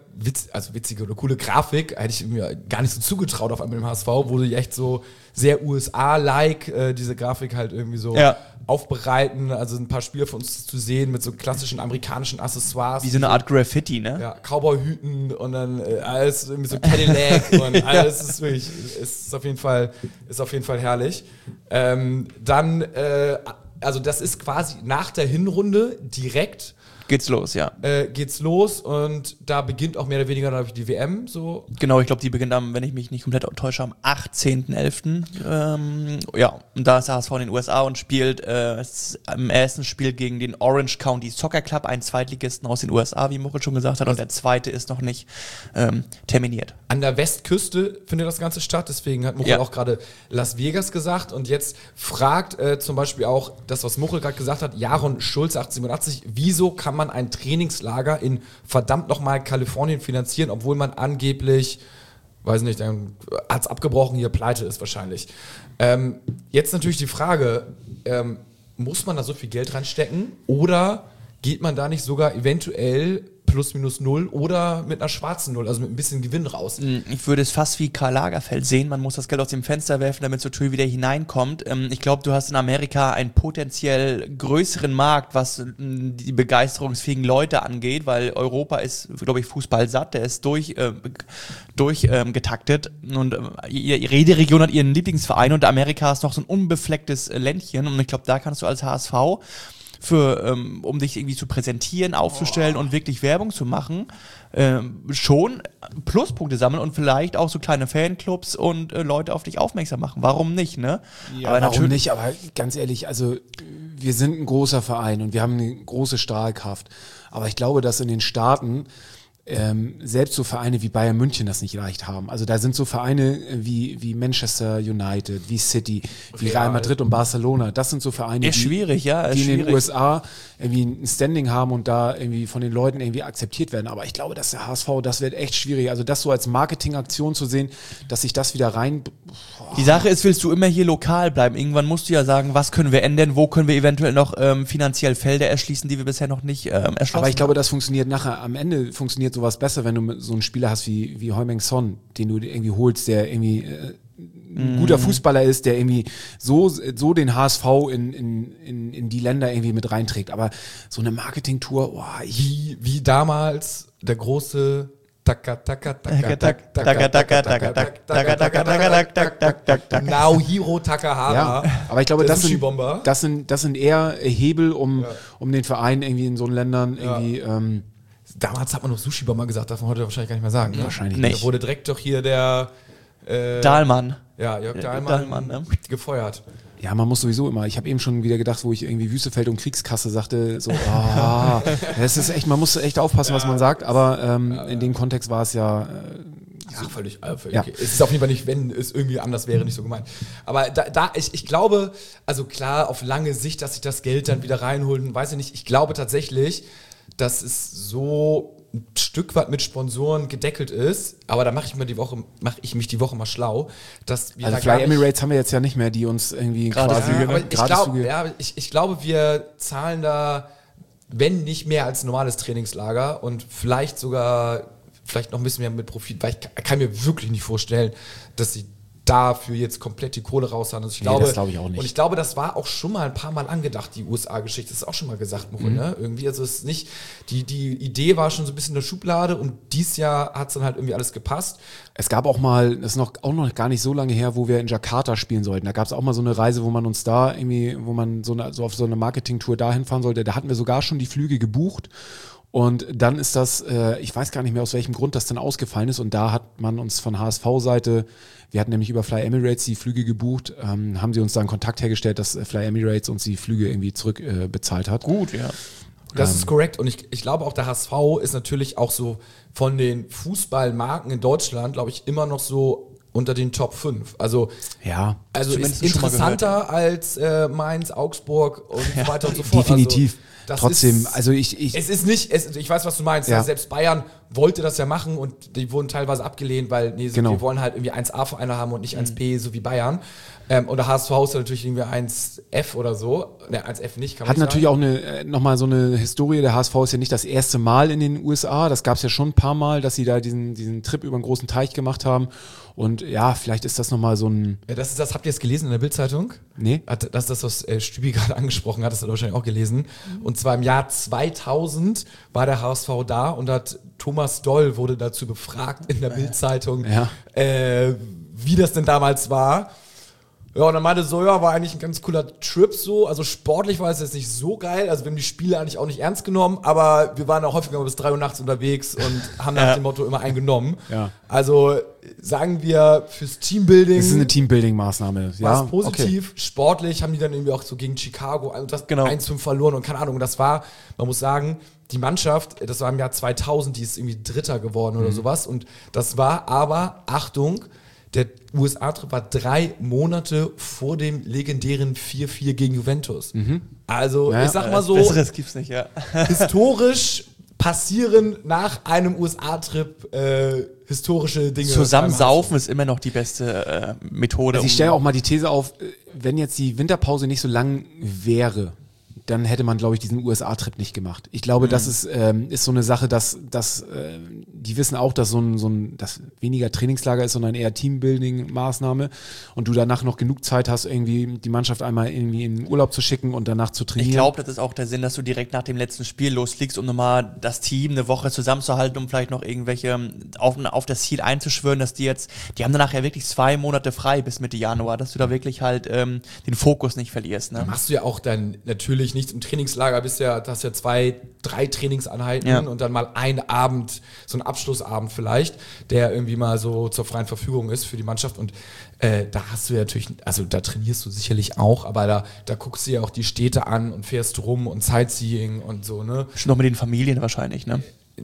witz, also witzige oder coole Grafik, hätte ich mir gar nicht so zugetraut auf einmal im H S V, wo die echt so sehr U S A-like äh, diese Grafik halt irgendwie so Ja. aufbereiten, also ein paar Spieler von uns zu sehen mit so klassischen amerikanischen Accessoires. Wie so eine Art Graffiti, ne? Ja, Cowboy-Hüten und dann äh, alles irgendwie so Cadillac und alles ist wirklich, ist auf jeden Fall, ist auf jeden Fall herrlich. Ähm, dann, äh, also das ist quasi nach der Hinrunde direkt Geht's los, ja. äh, geht's los und da beginnt auch mehr oder weniger dann die W M. So. Genau, ich glaube, die beginnt am, wenn ich mich nicht komplett täusche, am achtzehnten elften Ähm, ja, und da ist der H S V in den U S A und spielt äh, im ersten Spiel gegen den Orange County Soccer Club, einen Zweitligisten aus den U S A, wie Moritz schon gesagt hat, und der zweite ist noch nicht ähm, terminiert. An der Westküste findet das Ganze statt, deswegen hat Muchel Ja. auch gerade Las Vegas gesagt und jetzt fragt äh, zum Beispiel auch das, was Muchel gerade gesagt hat, Jaron Schulze achtzehnhundertsiebenundachtzig, wieso kann man ein Trainingslager in verdammt nochmal Kalifornien finanzieren, obwohl man angeblich, weiß nicht, dann hat's abgebrochen, hier pleite ist wahrscheinlich. Ähm, jetzt natürlich die Frage, ähm, muss man da so viel Geld reinstecken oder geht man da nicht sogar eventuell plus minus null oder mit einer schwarzen Null, also mit ein bisschen Gewinn raus? Ich würde es fast wie Karl Lagerfeld sehen. Man muss das Geld aus dem Fenster werfen, damit zur Tür wieder hineinkommt. Ähm, Ich glaube, du hast in Amerika einen potenziell größeren Markt, was ähm, die begeisterungsfähigen Leute angeht, weil Europa ist, glaube ich, Fußball satt. Der ist durch, äh, durch ähm, getaktet und äh, jede Region hat ihren Lieblingsverein und Amerika ist noch so ein unbeflecktes äh, Ländchen und ich glaube, da kannst du als H S V für, ähm, um dich irgendwie zu präsentieren, aufzustellen und wirklich Werbung zu machen, ähm, schon Pluspunkte sammeln und vielleicht auch so kleine Fanclubs und äh, Leute auf dich aufmerksam machen. Warum nicht, ne? Ja, aber warum nicht? Aber ganz ehrlich, also wir sind ein großer Verein und wir haben eine große Strahlkraft. Aber ich glaube, dass in den Staaten ähm, selbst so Vereine wie Bayern München das nicht leicht haben. Also da sind so Vereine wie, wie Manchester United, wie City, wie Real. Real Madrid und Barcelona. Das sind so Vereine, Ist die, schwierig, ja, ist die in den schwierig. U S A irgendwie ein Standing haben und da irgendwie von den Leuten irgendwie akzeptiert werden. Aber ich glaube, dass der H S V, das wird echt schwierig. Also das so als Marketingaktion zu sehen, dass sich das wieder rein... Die Sache ist, willst du immer hier lokal bleiben? Irgendwann musst du ja sagen, was können wir ändern, wo können wir eventuell noch ähm, finanziell Felder erschließen, die wir bisher noch nicht ähm, erschlossen Aber ich glaube, das funktioniert nachher, am Ende funktioniert sowas besser, wenn du so einen Spieler hast wie, wie Heung-min Son, den du irgendwie holst, der irgendwie äh, ein guter Fußballer ist, der irgendwie so, so den H S V in, in, in, in die Länder irgendwie mit reinträgt. Aber so eine Marketingtour, boah, ich, Wie, wie damals der große Taka Taka Taka Taka, Taka, Taka, Taka, Taka, Taka, Taka, Taka, Taka, Taka. Naohiro Takahara. ja, aber ich glaube, Der das sind, Sushi-Bomber. das sind, das sind eher Hebel, um, Ja. um den Verein irgendwie in so Ländern irgendwie, ähm, Damals hat man noch Sushi-Bomber gesagt, darf man heute wahrscheinlich gar nicht mehr sagen. Ne? wahrscheinlich Nee. Da wurde direkt doch hier der äh, Dahlmann. Ja, Jörg Ja, Dahlmann, Dahlmann, ne? gefeuert. Ja, man muss sowieso immer. Ich habe eben schon wieder gedacht, wo ich irgendwie Wüstefeld und Kriegskasse sagte, so, ah, das ist echt, man muss echt aufpassen, was man sagt, aber ähm, in dem Kontext war es ja, äh, Ja, völlig, äh, völlig Ja. okay. Es ist auf jeden Fall nicht, wenn es irgendwie anders wäre, nicht so gemeint. Aber da, da ich, ich glaube, also klar, auf lange Sicht, dass sich das Geld dann wieder reinholen, weiß ich nicht. Ich glaube tatsächlich, dass es so ein Stück weit mit Sponsoren gedeckelt ist, aber da mache ich mir die Woche, mache ich mich die Woche mal schlau, dass wir also da gar Fly nicht- Emirates haben wir jetzt ja nicht mehr, die uns irgendwie quasi ja, aber ich Gratiszüge- glaube, ja, ich, ich glaube, wir zahlen da, wenn nicht mehr als normales Trainingslager und vielleicht sogar, vielleicht noch ein bisschen mehr mit Profit, weil ich kann, kann mir wirklich nicht vorstellen, dass sie dafür jetzt komplett die Kohle raushauen. Also ich Nee, glaube, das glaube ich auch nicht. Und ich glaube, das war auch schon mal ein paar Mal angedacht, die U S A-Geschichte. Das ist auch schon mal gesagt, Muchel, Mhm. ne? Irgendwie, also es ist nicht, die, die Idee war schon so ein bisschen in der Schublade und dieses Jahr hat es dann halt irgendwie alles gepasst. Es gab auch mal, das ist noch auch noch gar nicht so lange her, wo wir in Jakarta spielen sollten. Da gab es auch mal so eine Reise, wo man uns da irgendwie, wo man so, eine, so auf so eine Marketingtour dahin fahren sollte. Da hatten wir sogar schon die Flüge gebucht. Und dann ist das, äh, ich weiß gar nicht mehr, aus welchem Grund das dann ausgefallen ist. Und da hat man uns von H S V-Seite, wir hatten nämlich über Fly Emirates die Flüge gebucht, ähm, haben sie uns dann Kontakt hergestellt, dass äh, Fly Emirates uns die Flüge irgendwie zurück äh, bezahlt hat. Gut, ja. Das Ähm. ist korrekt. Und ich, ich glaube auch, der H S V ist natürlich auch so von den Fußballmarken in Deutschland, glaube ich, immer noch so unter den Top fünf. Also, Ja, also ist Zumindest schon mal interessanter als äh, Mainz, Augsburg und so weiter und so fort. definitiv. Also, das Trotzdem, ist, also ich, ich es ist nicht, es, ich weiß, was du meinst. Ja. Also selbst Bayern wollte das ja machen und die wurden teilweise abgelehnt, weil nee, so, Genau. wir wollen halt irgendwie eins A-Vereine haben und nicht eins B, so wie Bayern. Ähm, oder H S V ist natürlich irgendwie eins F oder so. Ne, eins F nicht, kann man hat nicht natürlich sagen. auch eine, äh, nochmal so eine Historie. Der H S V ist ja nicht das erste Mal in den U S A. Das gab es ja schon ein paar Mal, dass sie da diesen, diesen Trip über einen großen Teich gemacht haben. Und ja, vielleicht ist das nochmal so ein, Ja, das ist das, habt ihr es gelesen in der Bildzeitung? nee? Hat, das ist das, was äh, Stübi gerade angesprochen hat, das hat er wahrscheinlich auch gelesen. Und zwar im Jahr zweitausend war der H S V da und hat Thomas Doll wurde dazu befragt in der Bildzeitung, Ja. äh, wie das denn damals war. Ja, und dann meinte so, ja, war eigentlich ein ganz cooler Trip so. Also sportlich war es jetzt nicht so geil. Also wir haben die Spiele eigentlich auch nicht ernst genommen, aber wir waren auch häufiger bis drei Uhr nachts unterwegs und haben nach Ja. dem Motto immer eingenommen. Ja. Also sagen wir fürs Teambuilding. Das ist eine Teambuilding-Maßnahme. War Ja, es positiv, sportlich haben die dann irgendwie auch so gegen Chicago also das Genau. eins fünf verloren und keine Ahnung, das war, man muss sagen, die Mannschaft, das war im Jahr zweitausend, die ist irgendwie Dritter geworden Mhm. oder sowas und das war aber, Achtung, der U S A-Trip war drei Monate vor dem legendären vier vier gegen Juventus. Also, Ja, ich sag mal so, Besseres gibt's nicht, ja. historisch passieren nach einem U S A-Trip äh, historische Dinge. Zusammensaufen ist immer noch die beste äh, Methode. Also ich um- stelle auch mal die These auf, äh, wenn jetzt die Winterpause nicht so lang wäre, dann hätte man, glaube ich, diesen U S A-Trip nicht gemacht. Ich glaube, das ist, ähm, ist so eine Sache, dass, dass äh, die wissen auch, dass so ein, so ein dass weniger Trainingslager ist, sondern eher Teambuilding-Maßnahme und du danach noch genug Zeit hast, irgendwie die Mannschaft einmal irgendwie in den Urlaub zu schicken und danach zu trainieren. Ich glaube, das ist auch der Sinn, dass du direkt nach dem letzten Spiel losfliegst, um nochmal das Team eine Woche zusammenzuhalten, um vielleicht noch irgendwelche auf, auf das Ziel einzuschwören, dass die jetzt, die haben danach ja wirklich zwei Monate frei bis Mitte Januar, dass du da wirklich halt ähm, den Fokus nicht verlierst. Ne? Machst du ja auch dann natürlich nicht im Trainingslager, bist ja, hast ja zwei, drei Trainingseinheiten Ja. und dann mal ein Abend, so ein Abschlussabend vielleicht, der irgendwie mal so zur freien Verfügung ist für die Mannschaft und äh, da hast du ja natürlich, also da trainierst du sicherlich auch, aber da, da guckst du ja auch die Städte an und fährst rum und Sightseeing und so, ne? Schon noch mit den Familien wahrscheinlich, ne?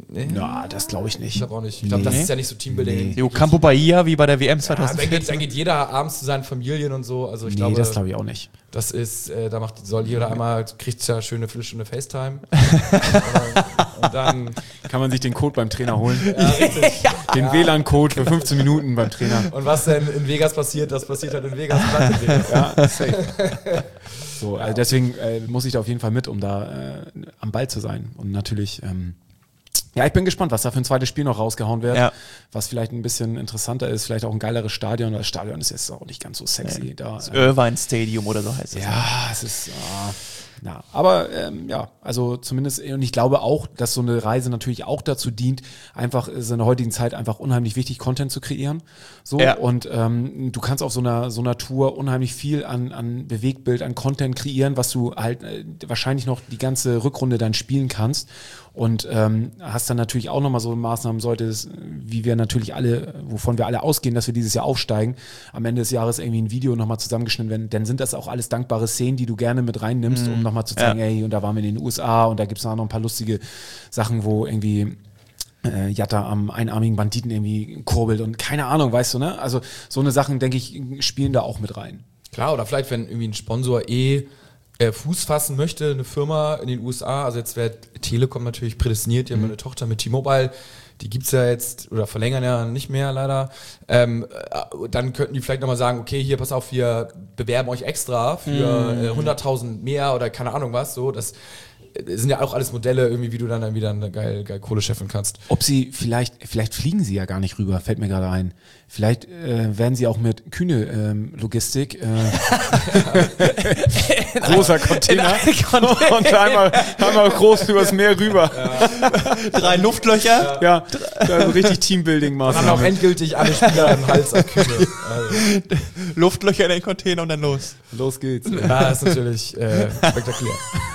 Ja, das glaube ich nicht. Ich glaube auch nicht. Ich glaube, das Nee. ist ja nicht so Teambuilding. Jo, Campo Bahia, wie bei der W M Ja, dann, geht, zweitausendvierzehn. dann geht jeder abends zu seinen Familien und so. Also ich Nee, glaube, das glaube ich auch nicht. das ist, äh, da macht, soll jeder einmal, kriegt ja schöne Viertelstunde FaceTime. äh, und dann, Kann man sich den Code beim Trainer holen? Den W L A N-Code für fünfzehn Minuten beim Trainer. und was denn in Vegas passiert, das passiert halt in Vegas. bleibt in Vegas. Ja, safe. So, also deswegen äh, muss ich da auf jeden Fall mit, um da äh, am Ball zu sein. Und natürlich, ähm, ja, ich bin gespannt, was da für ein zweites Spiel noch rausgehauen wird. Ja. Was vielleicht ein bisschen interessanter ist, vielleicht auch ein geileres Stadion. Das Stadion ist jetzt auch nicht ganz so sexy. Da, Das äh, Irvine Stadium oder so heißt es. ja, es ist. Ah, na, aber ähm, ja, also zumindest, und ich glaube auch, dass so eine Reise natürlich auch dazu dient, einfach ist in der heutigen Zeit einfach unheimlich wichtig, Content zu kreieren. So, Ja. und ähm, du kannst auf so einer so einer Tour unheimlich viel an, an Bewegtbild, an Content kreieren, was du halt äh, wahrscheinlich noch die ganze Rückrunde dann spielen kannst. Und ähm, hast dann natürlich auch nochmal so Maßnahmen, sollte es, wie wir natürlich alle, wovon wir alle ausgehen, dass wir dieses Jahr aufsteigen, am Ende des Jahres irgendwie ein Video nochmal zusammengeschnitten werden, dann sind das auch alles dankbare Szenen, die du gerne mit reinnimmst, um nochmal zu zeigen, Ja. ey, und da waren wir in den U S A und da gibt's auch noch ein paar lustige Sachen, wo irgendwie äh, Jatta am einarmigen Banditen irgendwie kurbelt und keine Ahnung, weißt du, ne? Also so eine Sachen, denke ich, spielen da auch mit rein. Klar, oder vielleicht, wenn irgendwie ein Sponsor eh äh, Fuß fassen möchte, eine Firma in den U S A, also jetzt wäre Telekom natürlich prädestiniert, die haben eine Tochter mit T-Mobile, die gibt's ja jetzt, oder verlängern ja nicht mehr leider, ähm, äh, dann könnten die vielleicht nochmal sagen, okay, hier, pass auf, wir bewerben euch extra für äh, hunderttausend mehr oder keine Ahnung was, so, das äh, sind ja auch alles Modelle, irgendwie, wie du dann, dann wieder eine geil, geil Kohle scheffeln kannst. Ob sie vielleicht, vielleicht fliegen sie ja gar nicht rüber, fällt mir gerade ein. Vielleicht äh, werden sie auch mit Kühne ähm, Logistik äh, großer Container und einmal, einmal groß übers Meer rüber. Drei Luftlöcher. Ja, also richtig Dann haben auch Teambuilding-Maßnahmen. endgültig alle Spieler einen Hals an Kühne. Also, Luftlöcher in den Container und dann los. Los geht's. ja, ist natürlich äh, spektakulär.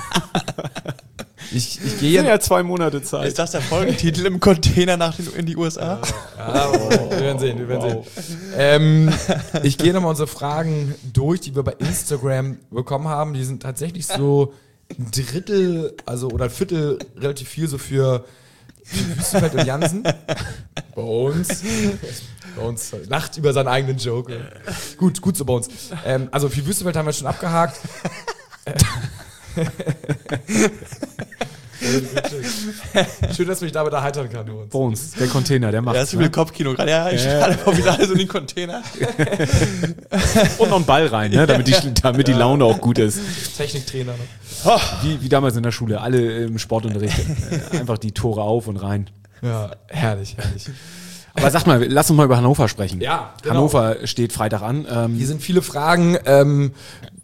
Ich, ich gehe Sind ja ja zwei Monate Zeit. Ist das der Folgentitel im Container nach den, in die U S A? Ah, oh, wir werden sehen, wir werden sehen. Ähm, ich gehe nochmal unsere Fragen durch, die wir bei Instagram bekommen haben. Die sind tatsächlich so ein Drittel, also oder ein Viertel relativ viel so für, für Wüstenfeld und Jansen. Bones. Bones lacht über seinen eigenen Joke. Gut, gut so, Bones. Ähm, also für Wüstefeld haben wir schon abgehakt. Schön, dass du mich damit erheitern kann, Bones. Bones, der Container, der macht. Ja, ist viel Kopfkino gerade. Ja, ich strahle auch wieder alles in den Container. Und noch einen Ball rein, ne? damit, die, damit die Laune auch gut ist. Techniktrainer. Ne? Wie, wie damals in der Schule, alle im Sportunterricht. Äh, Einfach die Tore auf und rein. Ja, herrlich, herrlich. Aber sag mal, lass uns mal über Hannover sprechen. Ja, genau. Hannover steht Freitag an. Ähm, Hier sind viele Fragen. Ähm,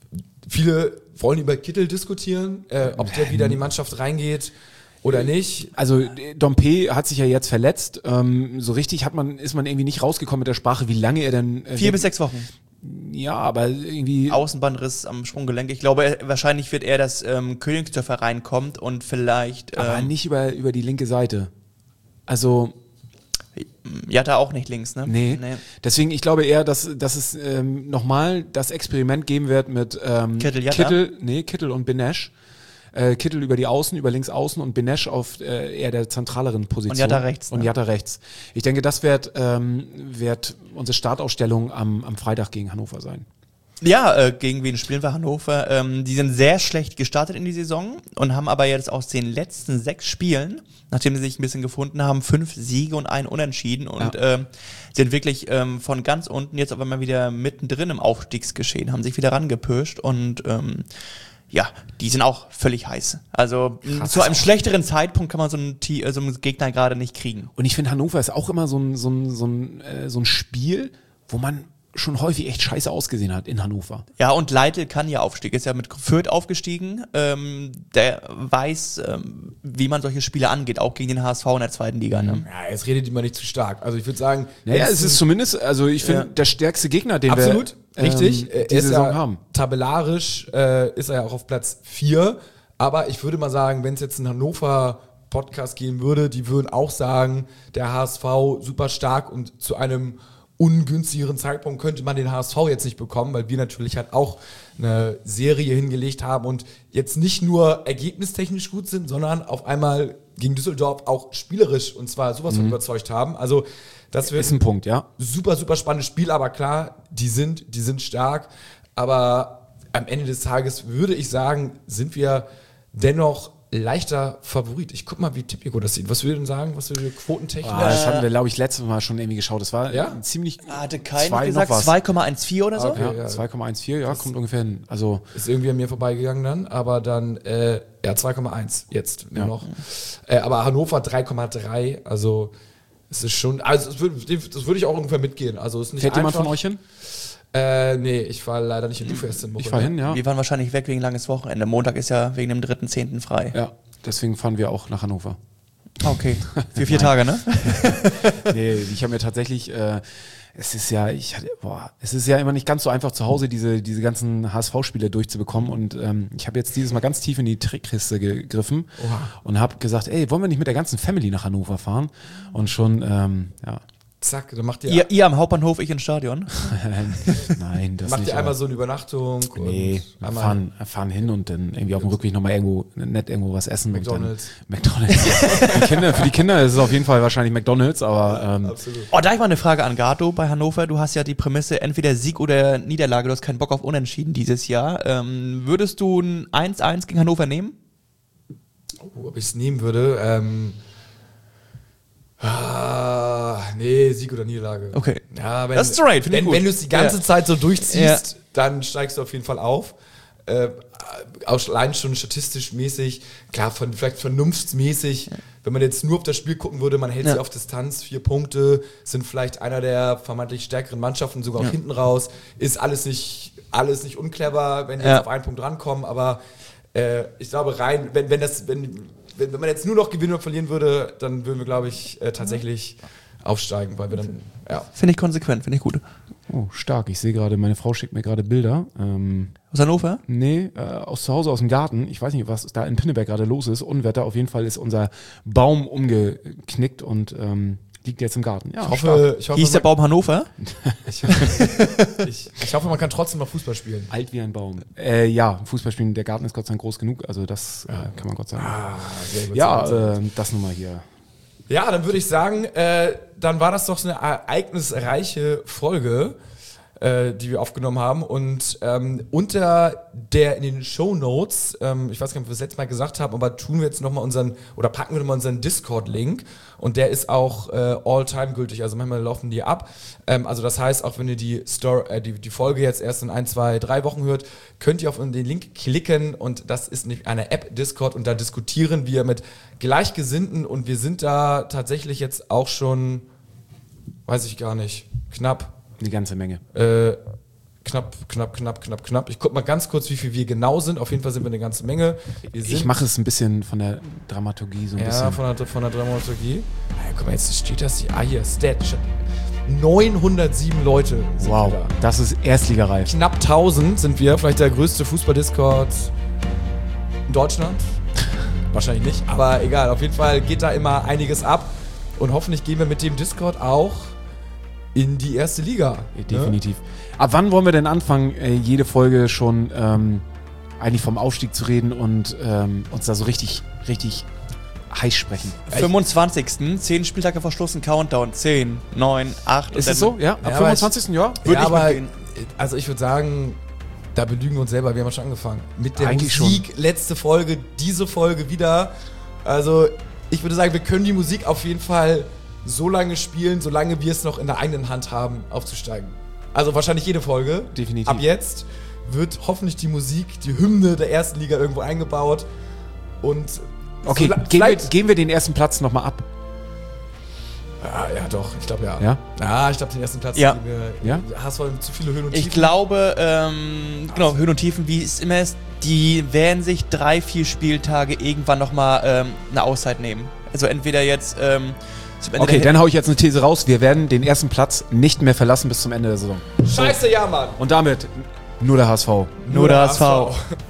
viele wollen über Kittel diskutieren, äh, ob der wieder in die Mannschaft reingeht oder nicht. Also Dompe hat sich ja jetzt verletzt. Ähm, so richtig hat man, ist man irgendwie nicht rausgekommen mit der Sprache, wie lange er denn... Äh, Vier bis sechs Wochen. Ja, aber irgendwie... Außenbandriss am Sprunggelenk. Ich glaube, er, wahrscheinlich wird er, dass ähm, Königsdörfer reinkommt und vielleicht... Ähm, aber nicht über, über die linke Seite. Also... Jatta auch nicht links, ne? Nee. nee. Deswegen, ich glaube eher, dass, dass es ähm, nochmal das Experiment geben wird mit ähm, Kittel, Jatta? Kittel, nee, Kittel und Benesch. Äh, Kittel über die Außen, über links außen und Benesch auf äh, eher der zentraleren Position. Und Jatta rechts. Und ne? Jatta rechts. Ich denke, das wird, ähm, wird unsere Startausstellung am, am Freitag gegen Hannover sein. Ja, äh, gegen wen spielen wir? Hannover. Ähm, die sind sehr schlecht gestartet in die Saison und haben aber jetzt aus den letzten sechs Spielen, nachdem sie sich ein bisschen gefunden haben, fünf Siege und ein Unentschieden und Ja. ähm, sind wirklich ähm, von ganz unten jetzt auf einmal wieder mittendrin im Aufstiegsgeschehen, haben sich wieder rangepirscht und ähm, ja, die sind auch völlig heiß. Also Krass. zu einem schlechteren Zeitpunkt kann man so einen, T- äh, so einen Gegner gerade nicht kriegen. Und ich finde, Hannover ist auch immer so ein, so ein, so ein, äh, so ein Spiel, wo man schon häufig echt scheiße ausgesehen hat in Hannover. Ja, und Leitl kann ja aufsteigen, ist ja mit Fürth aufgestiegen, ähm, der weiß, ähm, wie man solche Spiele angeht, auch gegen den H S V in der zweiten Liga. Ne? Ja, jetzt redet immer nicht zu stark. Also ich würde sagen... Naja, wenn es ist zumindest, also ich finde, Ja. der stärkste Gegner, den Absolut, wir richtig. ähm, Er diese ist Saison ja haben. Tabellarisch äh, ist er ja auch auf Platz vier. Aber ich würde mal sagen, wenn es jetzt einen Hannover-Podcast geben würde, die würden auch sagen, der H S V super stark und zu einem ungünstigeren Zeitpunkt könnte man den H S V jetzt nicht bekommen, weil wir natürlich halt auch eine Serie hingelegt haben und jetzt nicht nur ergebnistechnisch gut sind, sondern auf einmal gegen Düsseldorf auch spielerisch und zwar sowas von überzeugt haben. Also das wird Ist ein Punkt, ja. super, super spannendes Spiel, aber klar, die sind, die sind stark. Aber am Ende des Tages würde ich sagen, sind wir dennoch leichter Favorit. Ich guck mal, wie Tipico das sieht. Was würden sagen? Was würde quotentechnisch? Ah, das hatten wir, glaube ich, letztes Mal schon irgendwie geschaut. Das war Ja? ein ziemlich... Hatte keiner zwei gesagt, noch was. zwei Komma eins vier oder so? Okay. Ja, ja. zwei Komma vierzehn, ja, kommt ungefähr hin. Also, Ist irgendwie an mir vorbeigegangen dann, aber dann, äh, ja, zwei Komma eins jetzt nur Ja. noch. Äh, aber Hannover drei Komma drei, also es ist schon, also es würd, das würde ich auch ungefähr mitgehen. Also es ist nicht fährt jemand einfach. von euch hin? Äh, nee, ich war leider nicht in Ufest in Woche. Ich fahr hin, ja. Wir waren wahrscheinlich weg wegen langes Wochenende. Montag ist ja wegen dem dritten zehnten frei. Ja, deswegen fahren wir auch nach Hannover. Okay. Für vier Tage, ne? Nee, ich habe mir tatsächlich, äh, es ist ja, ich hatte, boah, es ist ja immer nicht ganz so einfach zu Hause diese diese ganzen H S V-Spiele durchzubekommen und ähm, ich habe jetzt dieses Mal ganz tief in die Trickkiste gegriffen und habe gesagt, ey, wollen wir nicht mit der ganzen Family nach Hannover fahren? Und schon, ähm, ja, Zack, dann macht ihr, Ihr, ihr am Hauptbahnhof, ich ins Stadion. nein, das macht nicht. ihr einmal aber- so eine Übernachtung. Nee, und wir einmal fahren, fahren hin und dann irgendwie auf dem Rückweg nochmal irgendwo, nett irgendwo was essen. McDonald's. Und dann, McDonald's. die Kinder, für die Kinder ist es auf jeden Fall wahrscheinlich McDonald's, aber ähm, Absolut. Oh, da ich mal eine Frage an Gato bei Hannover. Du hast ja die Prämisse, entweder Sieg oder Niederlage. Du hast keinen Bock auf Unentschieden dieses Jahr. Ähm, würdest du ein eins eins gegen Hannover nehmen? Oh, ob ich es nehmen würde, ähm, ah, nee, Sieg oder Niederlage. Okay. Ja, wenn, Das ist straight, finde ich wenn, gut. wenn du es die ganze Ja. Zeit so durchziehst, Ja. dann steigst du auf jeden Fall auf. Äh, auch allein schon statistisch mäßig, klar, von, vielleicht vernunftsmäßig, wenn man jetzt nur auf das Spiel gucken würde, man hält Ja. sie auf Distanz, vier Punkte, sind vielleicht einer der vermeintlich stärkeren Mannschaften, sogar Ja. auch hinten raus, ist alles nicht, alles nicht unclever, wenn die Ja. jetzt auf einen Punkt rankommen, aber äh, ich glaube rein, wenn, wenn das, wenn, wenn, wenn man jetzt nur noch gewinnen und verlieren würde, dann würden wir, glaube ich, äh, tatsächlich aufsteigen, weil wir dann, ja. Finde ich konsequent, finde ich gut. oh, stark. Ich sehe gerade, meine Frau schickt mir gerade Bilder. Ähm, Aus Hannover? nee, äh, aus zu Hause, aus dem Garten. Ich weiß nicht, was da in Pinneberg gerade los ist. Unwetter. Auf jeden Fall ist unser Baum umgeknickt und ähm, liegt jetzt im Garten. Ja, Ich hoffe, ich hoffe, Hieß der man, Baum Hannover? ich, ich, ich hoffe, man kann trotzdem noch Fußball spielen. alt wie ein Baum. Äh, ja, Fußball spielen. Der Garten ist Gott sei Dank groß genug. Also das äh, kann man Gott sagen. Ah, sehr gut. Ja, äh, das nun mal hier. Ja, dann würde ich sagen, äh, dann war das doch so eine ereignisreiche Folge, äh, die wir aufgenommen haben. Und ähm, unter der in den Shownotes, ähm, ich weiß gar nicht, ob wir das letzte Mal gesagt haben, aber tun wir jetzt nochmal unseren, oder packen wir nochmal unseren Discord-Link. Und der ist auch äh, all-time gültig, also manchmal laufen die ab. Ähm, also das heißt, auch wenn ihr die, Story, äh, die, die Folge jetzt erst in ein, zwei, drei Wochen hört, könnt ihr auf den Link klicken und das ist nicht eine App Discord und da diskutieren wir mit Gleichgesinnten und wir sind da tatsächlich jetzt auch schon, weiß ich gar nicht, knapp. Eine ganze Menge. Äh, knapp, knapp, knapp, knapp, knapp. Ich guck mal ganz kurz, wie viel wir genau sind. Auf jeden Fall sind wir eine ganze Menge. Wir sind Ich mache es ein bisschen von der Dramaturgie so ein Ja, bisschen. von der, von der Dramaturgie. Ja, guck mal, jetzt steht das hier. Ah, hier, Stat. neunhundertsieben Leute sind Wow, wir da. das ist erstligareif. Knapp tausend sind wir. Vielleicht der größte Fußball-Discord in Deutschland. Wahrscheinlich nicht, aber egal. Auf jeden Fall geht da immer einiges ab. Und hoffentlich gehen wir mit dem Discord auch in die erste Liga. Definitiv. Ab wann wollen wir denn anfangen, äh, jede Folge schon ähm, eigentlich vom Aufstieg zu reden und ähm, uns da so richtig, richtig heiß sprechen? fünfundzwanzigsten zehn Spieltage vor Schluss, ein Countdown. zehn, neun, acht. Ist es so? Ja? Ab Ja, aber fünfundzwanzigsten Jahr? Ne? Ja, ich aber, mitgehen. also ich würde sagen, da belügen wir uns selber. Wir haben ja schon angefangen. Mit der Eigentlich Musik, letzte Folge, diese Folge wieder. Also ich würde sagen, wir können die Musik auf jeden Fall so lange spielen, solange wir es noch in der eigenen Hand haben, aufzusteigen. Also wahrscheinlich jede Folge. Definitiv. Ab jetzt wird hoffentlich die Musik, die Hymne der ersten Liga irgendwo eingebaut. Und Okay, so, gehen, wir, vielleicht- gehen wir den ersten Platz nochmal ab. Ah, ja, doch, ich glaube ja. Ja? Ja, ich glaube, den ersten Platz Ja. geben wir. Ja? H S V zu viele Höhen und Ich Tiefen. glaube, ähm, genau, Höhen und Tiefen, wie es immer ist, die werden sich drei, vier Spieltage irgendwann nochmal ähm, eine Auszeit nehmen. Also entweder jetzt ähm, zum Ende Okay, der dann hau ich jetzt eine These raus. Wir werden den ersten Platz nicht mehr verlassen bis zum Ende der Saison. Scheiße, ja, Mann. Und damit nur der H S V. Nur der H S V.